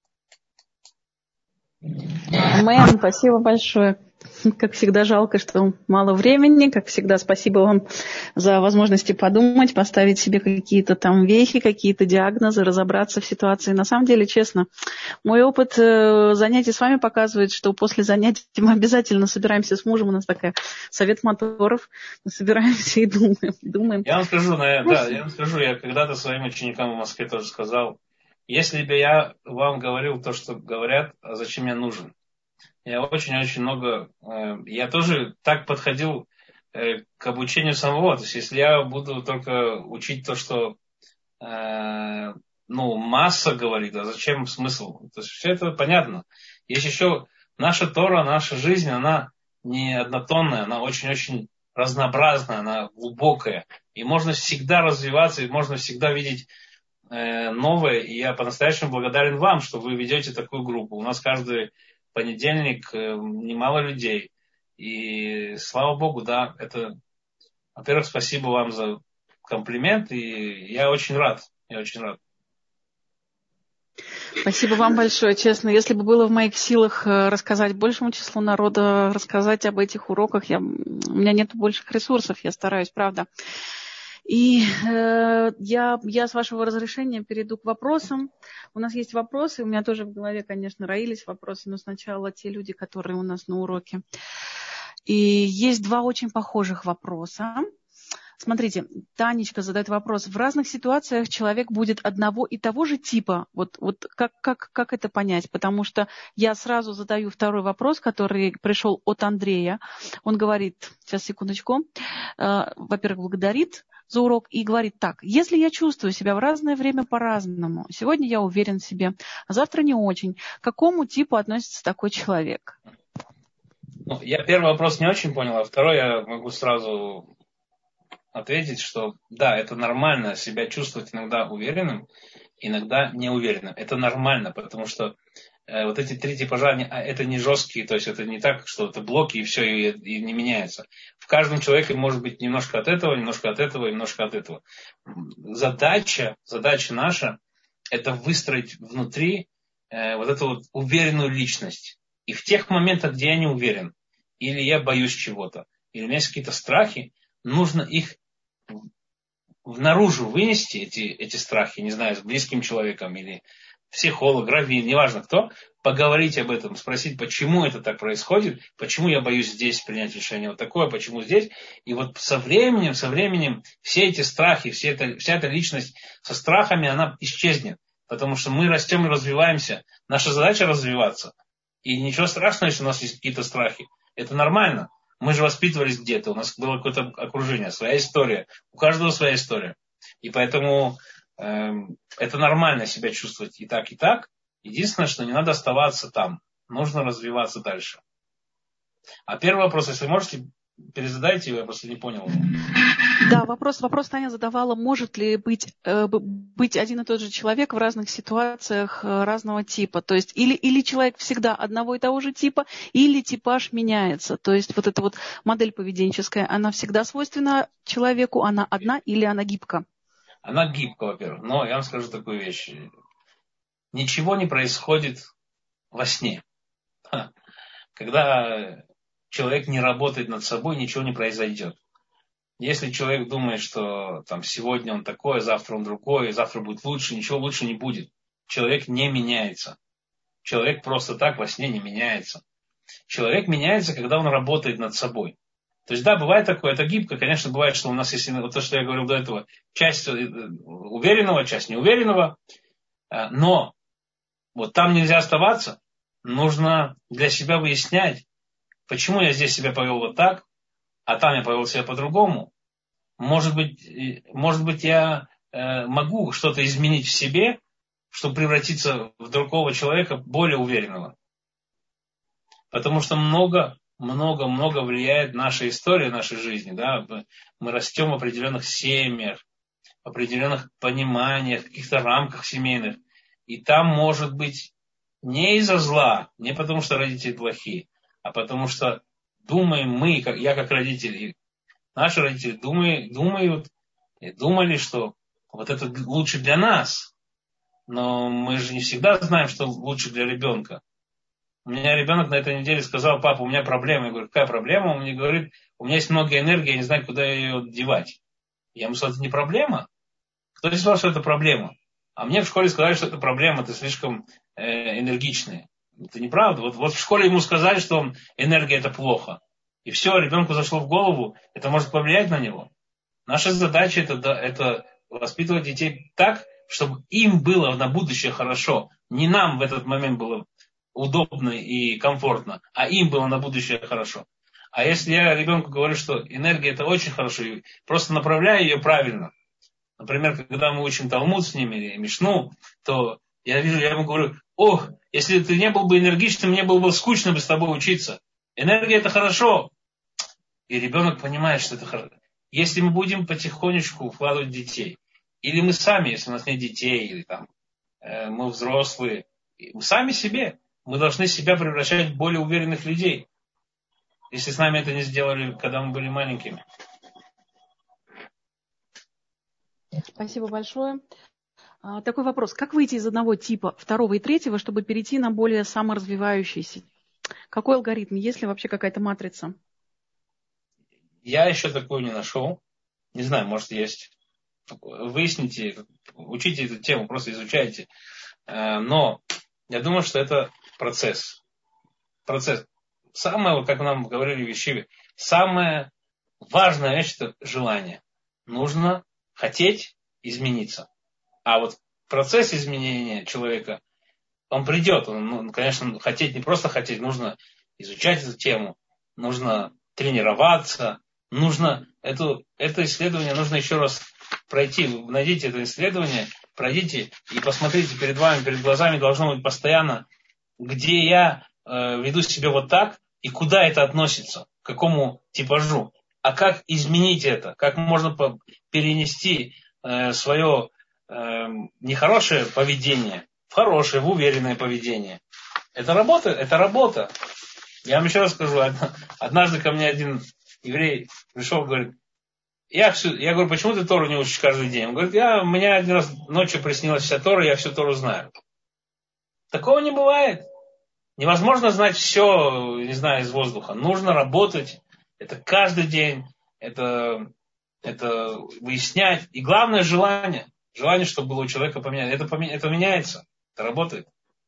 Мэн, спасибо большое. Как всегда, жалко, что мало времени. Как всегда, спасибо вам за возможности подумать, поставить себе какие-то там вехи, какие-то диагнозы, разобраться в ситуации. На самом деле, честно, мой опыт занятий с вами показывает, что после занятий мы обязательно собираемся с мужем. У нас такая совет моторов. Мы собираемся и думаем. Я вам скажу, я когда-то своим ученикам в Москве тоже сказал: если бы я вам говорил то, что говорят, а зачем я нужен? Я очень-очень много... Я тоже так подходил к обучению самого. То есть, если я буду только учить то, что масса говорит, а зачем смысл? То есть, все это понятно. Есть еще Наша Тора, наша жизнь, она не однотонная, она очень-очень разнообразная, она глубокая. И можно всегда развиваться, и можно всегда видеть новое. И я по-настоящему благодарен вам, что вы ведете такую группу. У нас каждый понедельник немало людей. И слава Богу, да, это, во-первых, спасибо вам за комплимент, и я очень рад. Я очень рад. Спасибо вам большое, честно. Если бы было в моих силах рассказать большему числу народа, рассказать об этих уроках, у меня нет больших ресурсов, я стараюсь, правда. И я, с вашего разрешения, перейду к вопросам. У нас есть вопросы, у меня тоже в голове, конечно, роились вопросы, но сначала те люди, которые у нас на уроке. И есть два очень похожих вопроса. Смотрите, Танечка задает вопрос. В разных ситуациях человек будет одного и того же типа. Вот как это понять? Потому что я сразу задаю второй вопрос, который пришел от Андрея. Он говорит, сейчас, секундочку, во-первых, благодарит за урок и говорит так. Если я чувствую себя в разное время по-разному, сегодня я уверен в себе, а завтра не очень, к какому типу относится такой человек? Ну, я первый вопрос не очень понял, а второй я могу сразу ответить, что да, это нормально себя чувствовать иногда уверенным, иногда неуверенным. Это нормально, потому что вот эти три типажа, это не жесткие, то есть это не так, что это блоки и все, и не меняется. В каждом человеке может быть немножко от этого, немножко от этого, немножко от этого. Задача наша – это выстроить внутри вот эту вот уверенную личность. И в тех моментах, где я не уверен, или я боюсь чего-то, или у меня есть какие-то страхи, нужно их наружу вынести, эти страхи, не знаю, с близким человеком или психолог, раввин, неважно кто, поговорить об этом, спросить, почему это так происходит, почему я боюсь здесь принять решение вот такое, почему здесь. И вот со временем все эти страхи, вся эта личность со страхами, она исчезнет. Потому что мы растем и развиваемся. Наша задача развиваться. И ничего страшного, если у нас есть какие-то страхи. Это нормально. Мы же воспитывались где-то, у нас было какое-то окружение, своя история. У каждого своя история. И поэтому это нормально себя чувствовать и так, и так. Единственное, что не надо оставаться там. Нужно развиваться дальше. А первый вопрос, если можете, перезадайте его, я просто не понял. Да, вопрос Таня задавала, может ли быть один и тот же человек в разных ситуациях разного типа. То есть или человек всегда одного и того же типа, или типаж меняется. То есть вот эта вот модель поведенческая, она всегда свойственна человеку, она одна или она гибка? Она гибка, во-первых. Но я вам скажу такую вещь. Ничего не происходит во сне. Когда человек не работает над собой, ничего не произойдет. Если человек думает, что там, сегодня он такой, завтра он другой, завтра будет лучше, ничего лучше не будет. Человек не меняется. Человек просто так во сне не меняется. Человек меняется, когда он работает над собой. То есть, да, бывает такое, это гибко. Конечно, бывает, что у нас есть, вот то, что я говорил до этого, часть уверенного, часть неуверенного. Но вот там нельзя оставаться. Нужно для себя выяснять, почему я здесь себя повел вот так, а там я повел себя по-другому. Может быть, я могу что-то изменить в себе, чтобы превратиться в другого человека, более уверенного. Потому что много влияет наша история нашей жизни. Да? Мы растем в определенных семьях, в определенных пониманиях, в каких-то рамках семейных. И там может быть не из-за зла, не потому что родители плохие, а потому что думаем мы, я как родители, наши родители думали, что вот это лучше для нас. Но мы же не всегда знаем, что лучше для ребенка. У меня ребенок на этой неделе сказал: папа, у меня проблема. Я говорю: какая проблема? Он мне говорит: у меня есть много энергии, я не знаю, куда ее девать. Я ему сказал: это не проблема. Кто тебе сказал, что это проблема? А мне в школе сказали, что это проблема, ты слишком энергичный. Это неправда. Вот в школе ему сказали, что энергия это плохо. И все, ребенку зашло в голову, это может повлиять на него. Наша задача это воспитывать детей так, чтобы им было на будущее хорошо. Не нам в этот момент было удобно и комфортно, а им было на будущее хорошо. А если я ребенку говорю, что энергия это очень хорошо, и просто направляю ее правильно. Например, когда мы учим Талмуд с ними или Мишну, то я ему говорю: ох, Если ты не был бы энергичным, мне было бы скучно бы с тобой учиться. Энергия это хорошо. И ребенок понимает, что это хорошо. Если мы будем потихонечку вкладывать в детей, или мы сами, если у нас нет детей, или там мы взрослые, мы сами себе, мы должны себя превращать в более уверенных людей. Если с нами это не сделали, когда мы были маленькими. Спасибо большое. Такой вопрос. Как выйти из одного типа, второго и третьего, чтобы перейти на более саморазвивающийся? Какой алгоритм? Есть ли вообще какая-то матрица? Я еще такую не нашел. Не знаю, может есть. Выясните, учите эту тему, просто изучайте. Но я думаю, что это процесс. Процесс. Самое, вот как нам говорили в Ешиве, самая важная вещь – это желание. Нужно хотеть измениться. А вот процесс изменения человека, он придет. Он, конечно, хотеть не просто хотеть, нужно изучать эту тему, нужно тренироваться, нужно это исследование нужно еще раз пройти. Вы найдите это исследование, пройдите и посмотрите перед вами, перед глазами должно быть постоянно, где я веду себя вот так и куда это относится, к какому типажу. А как изменить это, как можно перенести свое нехорошее поведение в хорошее, в уверенное поведение. Это работа, это работа. Я вам еще раз скажу, однажды ко мне один еврей пришел, говорит, я говорю, почему ты Тору не учишь каждый день? Он говорит, мне один раз ночью приснилась вся Тора, я всю Тору знаю. Такого не бывает. Невозможно знать все, не знаю, из воздуха. Нужно работать. Это каждый день. Это выяснять. И главное желание. Желание, чтобы было у человека поменять. Это меняется. Это работает.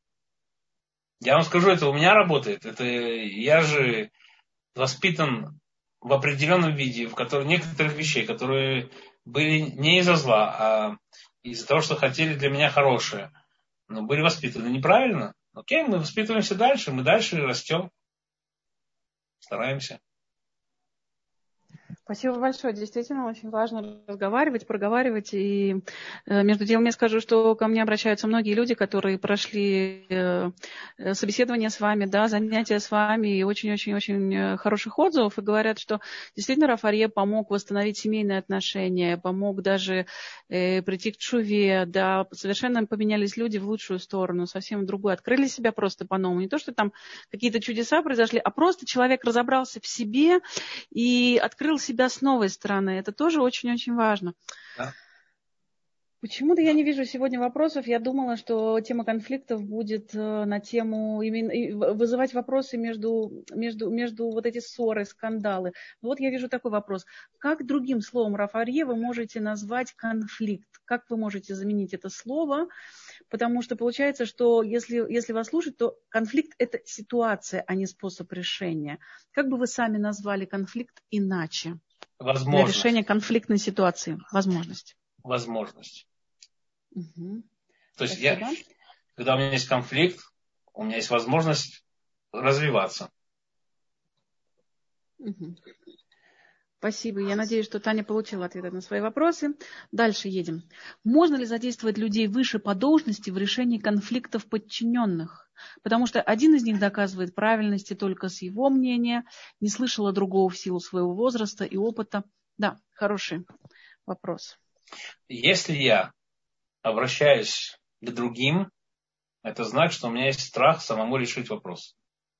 Я вам скажу, это у меня работает. Я же воспитан в определенном виде, в котором некоторых вещей, которые были не из-за зла, а из-за того, что хотели для меня хорошее. Но были воспитаны неправильно. Окей, мы воспитываемся дальше, мы дальше растем, стараемся. Спасибо большое. Действительно, очень важно разговаривать, проговаривать. И между делом я скажу, что ко мне обращаются многие люди, которые прошли собеседование с вами, да, занятия с вами и очень-очень-очень хороших отзывов. И говорят, что действительно Рав Арье помог восстановить семейные отношения, помог даже прийти к тшуве, да, совершенно поменялись люди в лучшую сторону, совсем в другую. Открыли себя просто по-новому. Не то, что там какие-то чудеса произошли, а просто человек разобрался в себе и открыл себя с новой стороны. Это тоже очень-очень важно. Да. Почему-то я не вижу сегодня вопросов. Я думала, что тема конфликтов будет на тему именно вызывать вопросы между вот эти ссоры, скандалы. Вот я вижу такой вопрос. Как другим словом, Рав Арье, вы можете назвать конфликт? Как вы можете заменить это слово? Потому что получается, что если вас слушать, то конфликт – это ситуация, а не способ решения. Как бы вы сами назвали конфликт иначе? Для решения конфликтной ситуации. Возможность. Возможность. Угу. То есть когда у меня есть конфликт, у меня есть возможность развиваться. Угу. Спасибо. Я надеюсь, что Таня получила ответы на свои вопросы. Дальше едем. Можно ли задействовать людей выше по должности в решении конфликтов подчиненных? Потому что один из них доказывает правильности только с его мнения, не слышала другого в силу своего возраста и опыта. Да, хороший вопрос. Если я обращаюсь к другим, это значит, что у меня есть страх самому решить вопрос.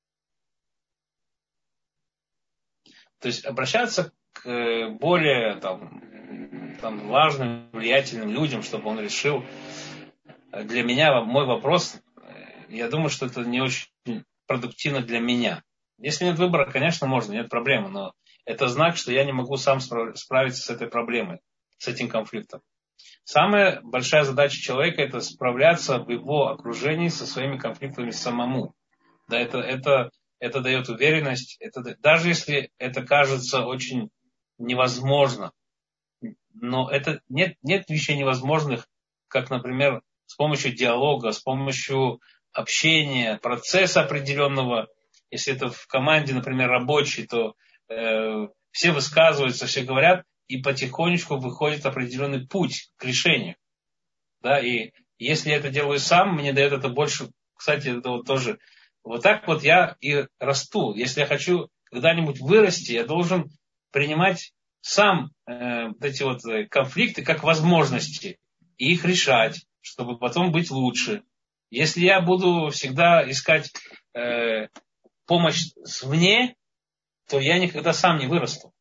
То есть обращаться к более там, важным, влиятельным людям, чтобы он решил. Для меня мой вопрос, я думаю, что это не очень продуктивно для меня. Если нет выбора, конечно, можно, нет проблемы, но это знак, что я не могу сам справиться с этой проблемой, с этим конфликтом. Самая большая задача человека – это справляться в его окружении со своими конфликтами самому. Да, это дает уверенность. Даже если это кажется очень невозможно, но нет вещей невозможных, как, например, с помощью диалога, с помощью общения, процесса определенного. Если это в команде, например, рабочий, то все высказываются, все говорят, и потихонечку выходит определенный путь к решению. Да, и если я это делаю сам, мне дает это больше кстати, это вот тоже, вот так вот я и расту. Если я хочу когда-нибудь вырасти, я должен принимать сам вот эти вот конфликты как возможности и их решать, чтобы потом быть лучше. Если я буду всегда искать помощь извне, то я никогда сам не вырасту.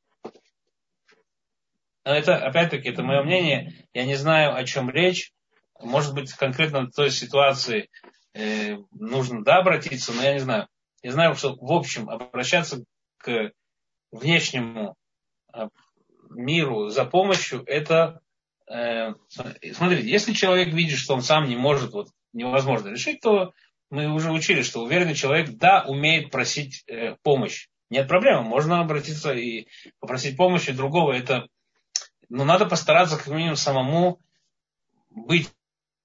Но это, опять-таки, это мое мнение. Я не знаю, о чем речь. Может быть, конкретно в той ситуации нужно, да, обратиться, но я не знаю. Я знаю, что, в общем, обращаться к внешнему миру за помощью, это, смотрите, если человек видит, что он сам не может, вот, невозможно решить, то мы уже учили, что уверенный человек, да, умеет просить помощь. Нет проблемы, можно обратиться и попросить помощи другого. Это, но надо постараться, как минимум, самому быть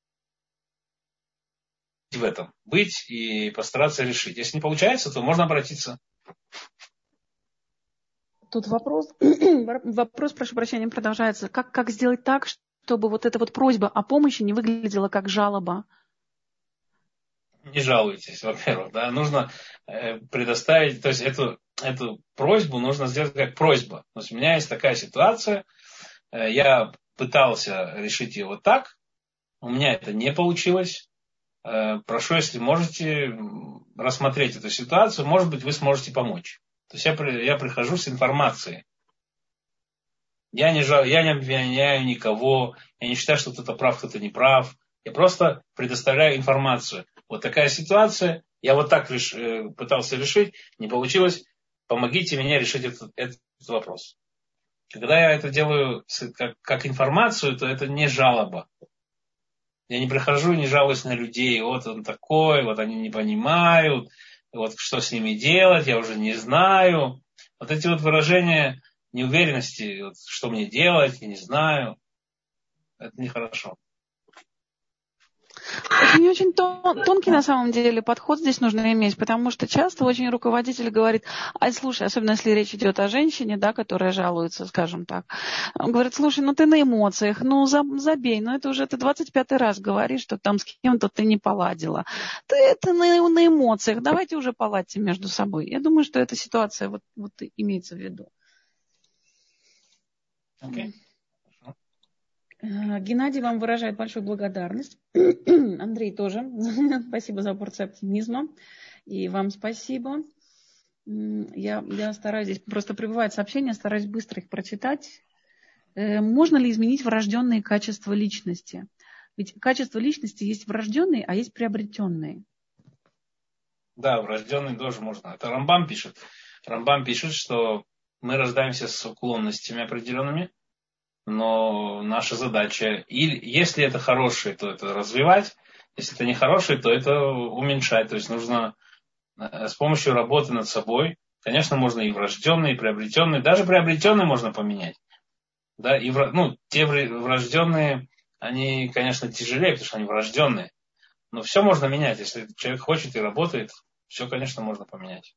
в этом. Быть и постараться решить. Если не получается, то можно обратиться. Тут вопрос, прошу прощения, продолжается. Как сделать так, чтобы вот эта вот просьба о помощи не выглядела как жалоба? Не жалуйтесь, во-первых, да, нужно предоставить, то есть эту просьбу нужно сделать как просьба. То есть у меня есть такая ситуация, я пытался решить ее вот так, у меня это не получилось. Прошу, если можете рассмотреть эту ситуацию, может быть, вы сможете помочь. То есть я прихожу с информацией. Я не обвиняю никого, я не считаю, что кто-то прав, кто-то не прав. Я просто предоставляю информацию. Вот такая ситуация, я вот так пытался решить, не получилось. Помогите мне решить этот вопрос. Когда я это делаю как информацию, то это не жалоба. Я не прихожу и не жалуюсь на людей. Вот он такой, вот они не понимают, вот что с ними делать, я уже не знаю. Вот эти вот выражения неуверенности, вот, что мне делать, я не знаю. Это нехорошо. Очень тонкий на самом деле подход здесь нужно иметь, потому что часто очень руководитель говорит, слушай, особенно если речь идет о женщине, да, которая жалуется, скажем так, он говорит, слушай, ну ты на эмоциях, ну забей, ну это уже ты 25-й раз говоришь, что там с кем-то ты не поладила. Ты это на эмоциях, давайте уже поладьте между собой. Я думаю, что эта ситуация вот имеется в виду. Okay. Геннадий вам выражает большую благодарность. Андрей тоже. Спасибо за порцию оптимизма. И вам спасибо. Я стараюсь здесь просто прибывать сообщения, стараюсь быстро их прочитать. Можно ли изменить врожденные качества личности? Ведь качества личности есть врожденные, а есть приобретенные. Да, врожденные тоже можно. Это Рамбам пишет. Рамбам пишет, что мы рождаемся с уклонностями определенными. Но наша задача, или если это хорошее, то это развивать, если это не хорошее, то это уменьшать. То есть нужно с помощью работы над собой, конечно, можно и врожденные, и приобретенные, даже приобретенные можно поменять. Да, и те врожденные, они, конечно, тяжелее, потому что они врожденные. Но все можно менять. Если человек хочет и работает, все, конечно, можно поменять.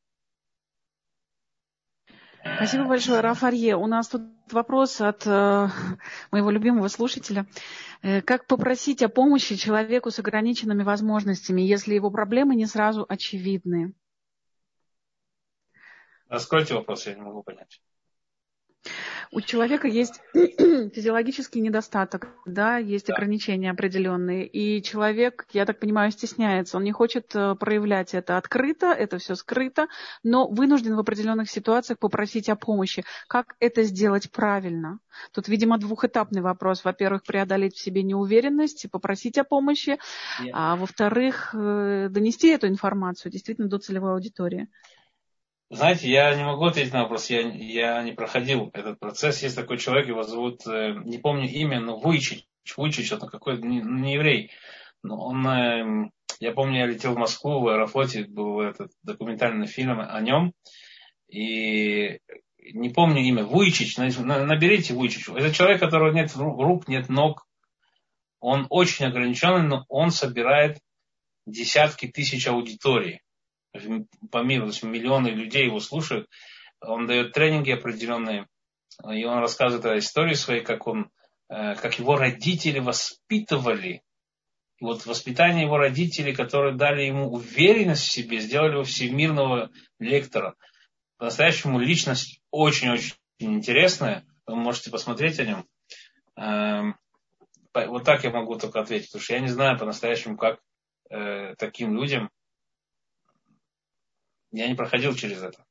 Спасибо большое, Рафарье. У нас тут вопрос от моего любимого слушателя. Как попросить о помощи человеку с ограниченными возможностями, если его проблемы не сразу очевидны? Раскройте вопрос, я не могу понять. У человека есть физиологический недостаток, да, есть ограничения определенные. И человек, я так понимаю, стесняется. Он не хочет проявлять это открыто, это все скрыто, но вынужден в определенных ситуациях попросить о помощи. Как это сделать правильно? Тут, видимо, двухэтапный вопрос. Во-первых, преодолеть в себе неуверенность и попросить о помощи. А во-вторых, донести эту информацию действительно до целевой аудитории. Знаете, я не могу ответить на вопрос, я не проходил этот процесс. Есть такой человек, его зовут, не помню имя, но Вуйчич, это какой-то не еврей. Но он, я помню, я летел в Москву, в Аэрофлоте был этот документальный фильм о нем. И не помню имя, Вуйчич, наберите Вуйчич. Это человек, у которого нет рук, нет ног. Он очень ограниченный, но он собирает десятки тысяч аудиторий по миру, то есть миллионы людей его слушают, он дает тренинги определенные, и он рассказывает о истории своей, как его родители воспитывали вот воспитание его родителей, которые дали ему уверенность в себе, сделали его всемирного лектора. По-настоящему личность очень-очень интересная. Вы можете посмотреть о нем. Вот так я могу только ответить, потому что я не знаю по-настоящему, как таким людям. Я не проходил через это.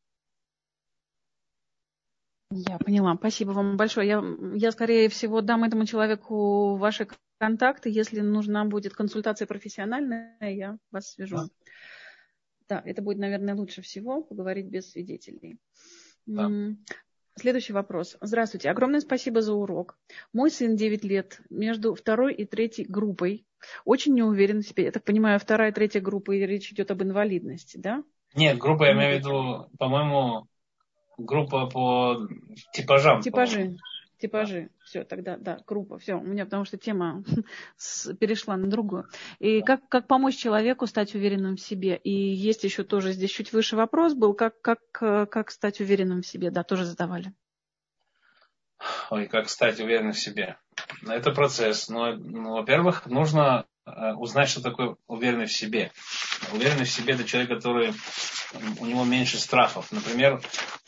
Я поняла. Спасибо вам большое. Я, скорее всего, дам этому человеку ваши контакты. Если нужна будет консультация профессиональная, я вас свяжу. Да, это будет, наверное, лучше всего поговорить без свидетелей. Да. Следующий вопрос. Здравствуйте. Огромное спасибо за урок. Мой сын 9 лет, между второй и третьей группой. Очень не уверен в себе. Я так понимаю, вторая и третья группа, и речь идет об инвалидности, да? Нет, группа, я имею в виду, по-моему, группа по типажам. Типажи. Да. Все, тогда, да, группа. Все, у меня, потому что тема перешла на другую. И как помочь человеку стать уверенным в себе? И есть еще тоже здесь чуть выше вопрос был, как стать уверенным в себе? Да, тоже задавали. Ой, как стать уверенным в себе? Это процесс. Но, во-первых, нужно узнать, что такое уверенный в себе. Уверенный в себе – это человек, который у него меньше страхов. Например,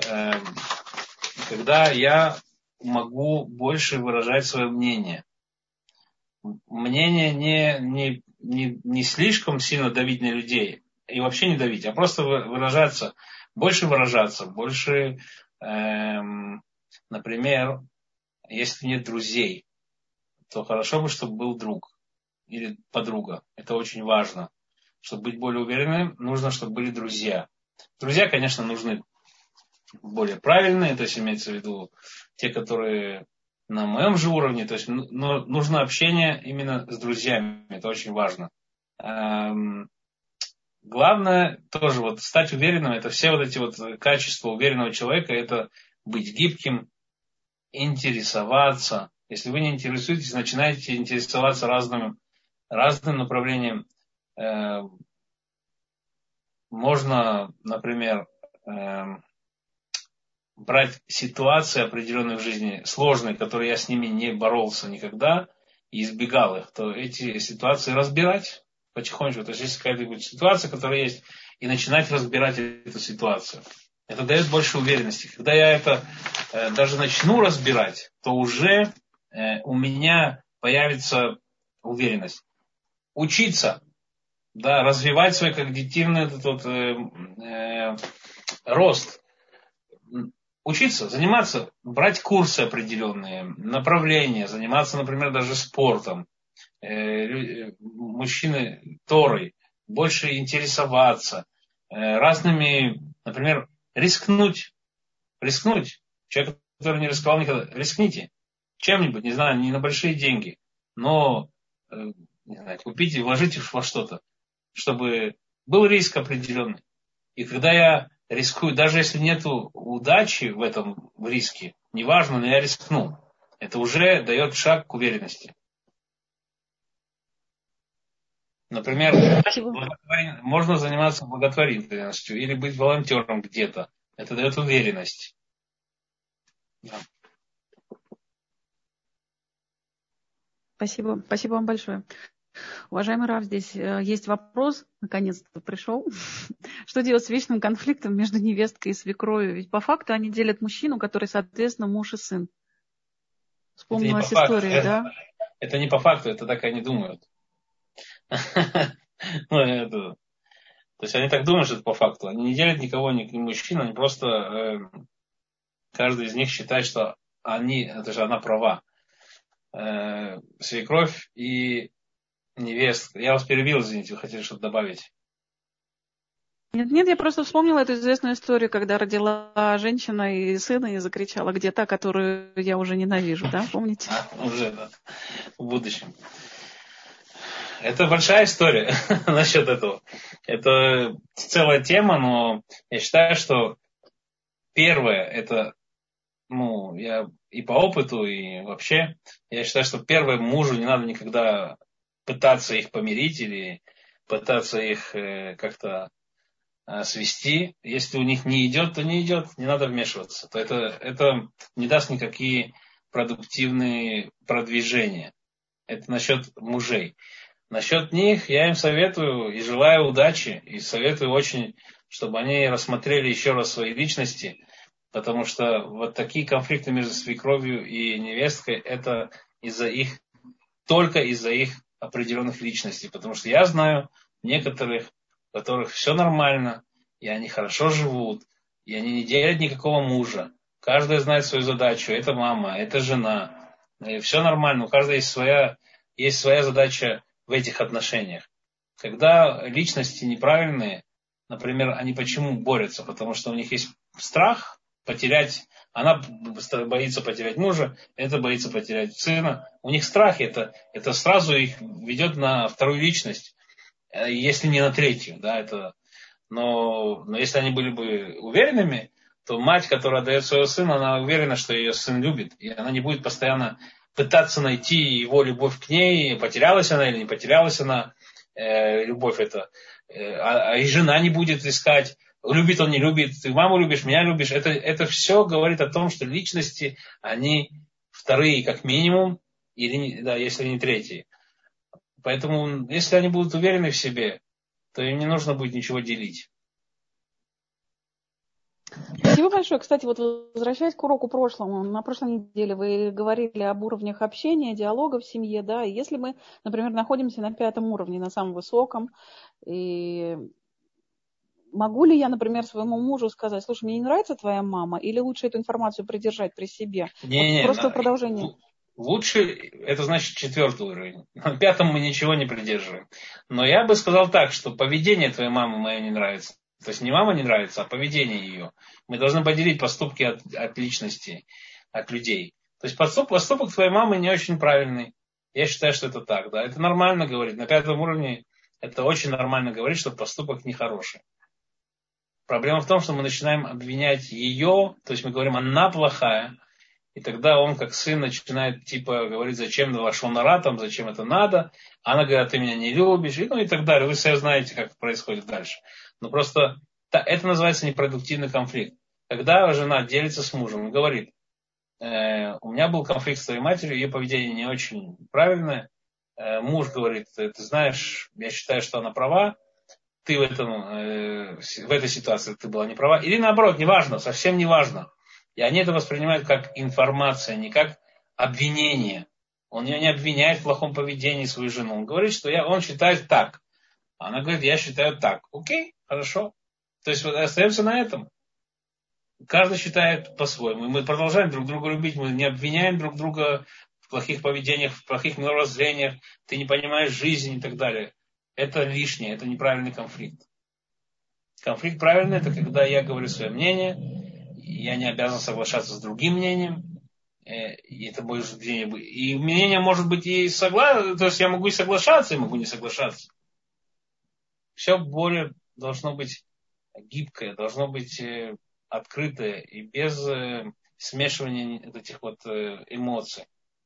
когда я могу больше выражать свое мнение. Мнение не слишком сильно давить на людей. И вообще не давить, а просто выражаться, больше, например, если нет друзей, то хорошо бы, чтобы был друг или подруга. Это очень важно. Чтобы быть более уверенным, нужно, чтобы были друзья. Друзья, конечно, нужны более правильные, то есть имеется в виду те, которые на моем же уровне, то есть но нужно общение именно с друзьями, это очень важно. Главное тоже вот стать уверенным, это все вот эти вот качества уверенного человека, это быть гибким, интересоваться. Если вы не интересуетесь, начинаете интересоваться разным направлением. Можно, например, брать ситуации определенные в жизни, сложные, которые я с ними не боролся никогда и избегал их, то эти ситуации разбирать потихонечку. То есть, если какая-то ситуация, которая есть, и начинать разбирать эту ситуацию. Это дает больше уверенности. Когда я это даже начну разбирать, то уже у меня появится уверенность. Учиться, да, развивать свой когнитивный рост. Учиться, заниматься, брать курсы определенные, направления, заниматься, например, даже спортом. Мужчины Торой, больше интересоваться разными, например, рискнуть. Человек, который не рисковал никогда, рискните чем-нибудь, не знаю, не на большие деньги, но не знаю, купите, вложите во что-то, чтобы был риск определенный. И когда я рискую, даже если нет удачи в этом риске, неважно, но я рискну. Это уже дает шаг к уверенности. Например, можно заниматься благотворительностью или быть волонтером где-то. Это дает уверенность. Да. Спасибо вам большое. Уважаемый Рав, здесь есть вопрос, наконец-то пришел. Что делать с вечным конфликтом между невесткой и свекровью? Ведь по факту они делят мужчину, который, соответственно, муж и сын. Вспомнилась история, да? Это не по факту, это так они думают. То есть они так думают, что это по факту. Они не делят никого, ни мужчин, они просто каждый из них считает, что это же она права. Свекровь и невестка. Я вас перебил, извините, вы хотели что-то добавить? Нет, я просто вспомнила эту известную историю, когда родила женщина и сына и закричала, где та, которую я уже ненавижу, да, помните? Уже, да, в будущем. Это большая история насчет этого. Это целая тема, но я считаю, что первое, это, я и по опыту, и вообще, я считаю, что первое, мужу не надо никогда пытаться их помирить или пытаться их как-то свести. Если у них не идет, то не идет, не надо вмешиваться. То это не даст никакие продуктивные продвижения. Это насчет мужей. Насчет них я им советую и желаю удачи, и советую очень, чтобы они рассмотрели еще раз свои личности, потому что вот такие конфликты между свекровью и невесткой, это только из-за их определенных личностей, потому что я знаю некоторых, у которых все нормально, и они хорошо живут, и они не делят никакого мужа, каждая знает свою задачу, это мама, это жена, и все нормально, у каждой есть своя задача в этих отношениях. Когда личности неправильные, например, они почему борются? Потому что у них есть страх потерять, она боится потерять мужа, это боится потерять сына. У них страх, это сразу их ведет на вторую личность, если не на третью. Да, но если они были бы уверенными, то мать, которая отдает своего сына, она уверена, что ее сын любит, и она не будет постоянно пытаться найти его любовь к ней, потерялась она или не потерялась она, любовь это. И жена не будет искать, любит он, не любит, ты маму любишь, меня любишь. Это все говорит о том, что личности, они вторые как минимум, или, да, если не третьи. Поэтому, если они будут уверены в себе, то им не нужно будет ничего делить. Спасибо большое. Кстати, вот возвращаясь к уроку прошлому, на прошлой неделе вы говорили об уровнях общения, диалога в семье, да, и если мы, например, находимся на 5 уровне, на самом высоком, и могу ли я, например, своему мужу сказать: слушай, мне не нравится твоя мама, или лучше эту информацию придержать при себе? Не, Просто в продолжение. Лучше, это значит 4 уровень. На 5 мы ничего не придерживаем. Но я бы сказал так, что поведение твоей мамы мое не нравится. То есть не мама не нравится, а поведение ее. Мы должны поделить поступки от личности, от людей. То есть поступок твоей мамы не очень правильный. Я считаю, что это так. Да? Это нормально говорить. На 5 уровне это очень нормально говорить, что поступок нехороший. Проблема в том, что мы начинаем обвинять ее, то есть мы говорим, она плохая, и тогда он, как сын, начинает типа говорить, зачем вошел на ратом, зачем это надо. Она говорит, ты меня не любишь, и так далее. Вы все знаете, как происходит дальше. Но просто это называется непродуктивный конфликт. Когда жена делится с мужем и говорит, у меня был конфликт с твоей матерью, ее поведение не очень правильное. Муж говорит, ты знаешь, я считаю, что она права, ты в этой ситуации ты была не права. Или наоборот, неважно, совсем неважно. И они это воспринимают как информация, не как обвинение. Он ее не обвиняет в плохом поведении свою жену. Он говорит, что он считает так. Она говорит, я считаю так. Окей, хорошо. То есть вот остаемся на этом. Каждый считает по-своему. И мы продолжаем друг друга любить. Мы не обвиняем друг друга в плохих поведениях, в плохих мировоззрениях. Ты не понимаешь жизнь и так далее. Это лишнее, это неправильный конфликт. Конфликт правильный, это когда я говорю свое мнение, я не обязан соглашаться с другим мнением, и это будет мнение. И мнение может быть и согласен, то есть я могу и соглашаться, и могу не соглашаться. Все более должно быть гибкое, должно быть открытое и без смешивания этих вот эмоций.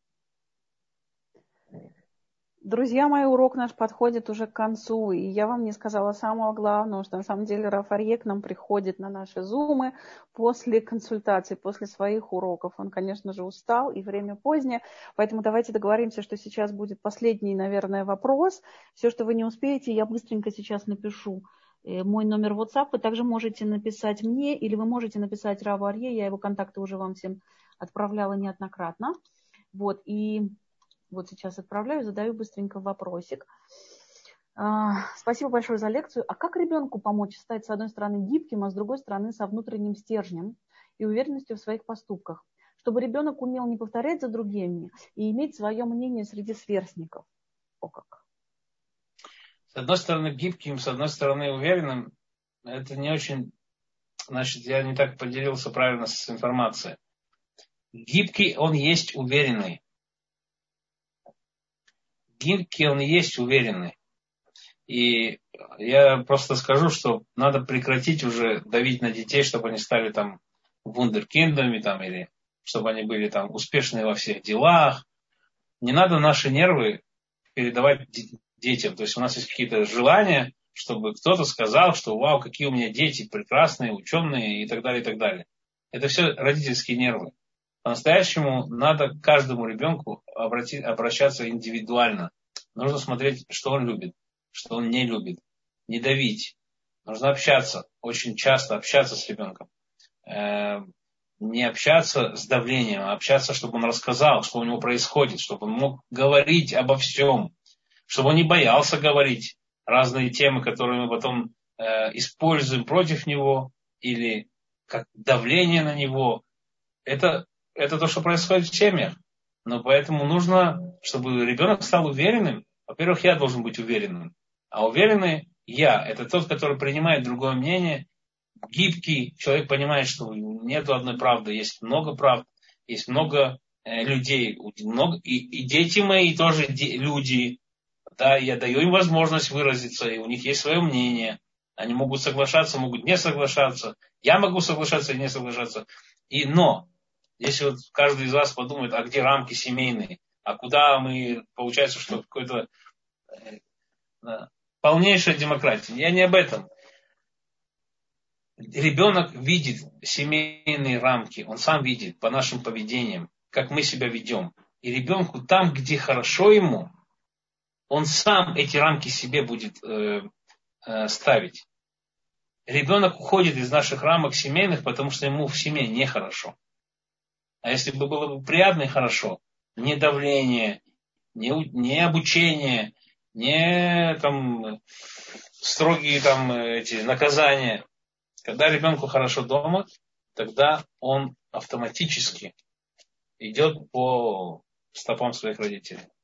Друзья мои, урок наш подходит уже к концу, и я вам не сказала самого главного, что на самом деле Рав Арье к нам приходит на наши зумы после консультаций, после своих уроков. Он, конечно же, устал, и время позднее, поэтому давайте договоримся, что сейчас будет последний, наверное, вопрос. Все, что вы не успеете, я быстренько сейчас напишу мой номер WhatsApp. Вы также можете написать мне, или вы можете написать Раву Арье, я его контакты уже вам всем отправляла неоднократно. Вот, и... Вот сейчас отправляю, задаю быстренько вопросик. Спасибо большое за лекцию. А как ребенку помочь стать, с одной стороны, гибким, а с другой стороны, со внутренним стержнем и уверенностью в своих поступках, чтобы ребенок умел не повторять за другими и иметь свое мнение среди сверстников? О как! С одной стороны, гибким, с одной стороны, уверенным. Это не очень... Значит, я не так поделился правильно с информацией. Гибкий, он есть уверенный. Гибкий, он есть уверенный. И я просто скажу, что надо прекратить уже давить на детей, чтобы они стали там вундеркиндами, там, или чтобы они были там успешны во всех делах. Не надо наши нервы передавать детям. То есть у нас есть какие-то желания, чтобы кто-то сказал, что вау, какие у меня дети прекрасные, ученые и так далее, и так далее. Это все родительские нервы. По-настоящему надо к каждому ребенку обращаться индивидуально. Нужно смотреть, что он любит, что он не любит. Не давить. Нужно общаться, очень часто общаться с ребенком. Не общаться с давлением, а общаться, чтобы он рассказал, что у него происходит, чтобы он мог говорить обо всем, чтобы он не боялся говорить разные темы, которые мы потом используем против него или как давление на него. Это то, что происходит в семьях. Но поэтому нужно, чтобы ребенок стал уверенным. Во-первых, я должен быть уверенным. А уверенный я – это тот, который принимает другое мнение, гибкий. Человек понимает, что нет одной правды, есть много правд, есть много людей. И дети мои тоже люди. Да, я даю им возможность выразиться, и у них есть свое мнение. Они могут соглашаться, могут не соглашаться. Я могу соглашаться и не соглашаться. Но, если вот каждый из вас подумает, а где рамки семейные, а куда мы, получается, что какой-то полнейшая демократия. Я не об этом. Ребенок видит семейные рамки, он сам видит по нашим поведениям, как мы себя ведем. И ребенку там, где хорошо ему, он сам эти рамки себе будет ставить. Ребенок уходит из наших рамок семейных, потому что ему в семье нехорошо. А если бы было бы приятно и хорошо, не давление, не обучение, не там, строгие там, эти наказания. Когда ребенку хорошо дома, тогда он автоматически идет по стопам своих родителей.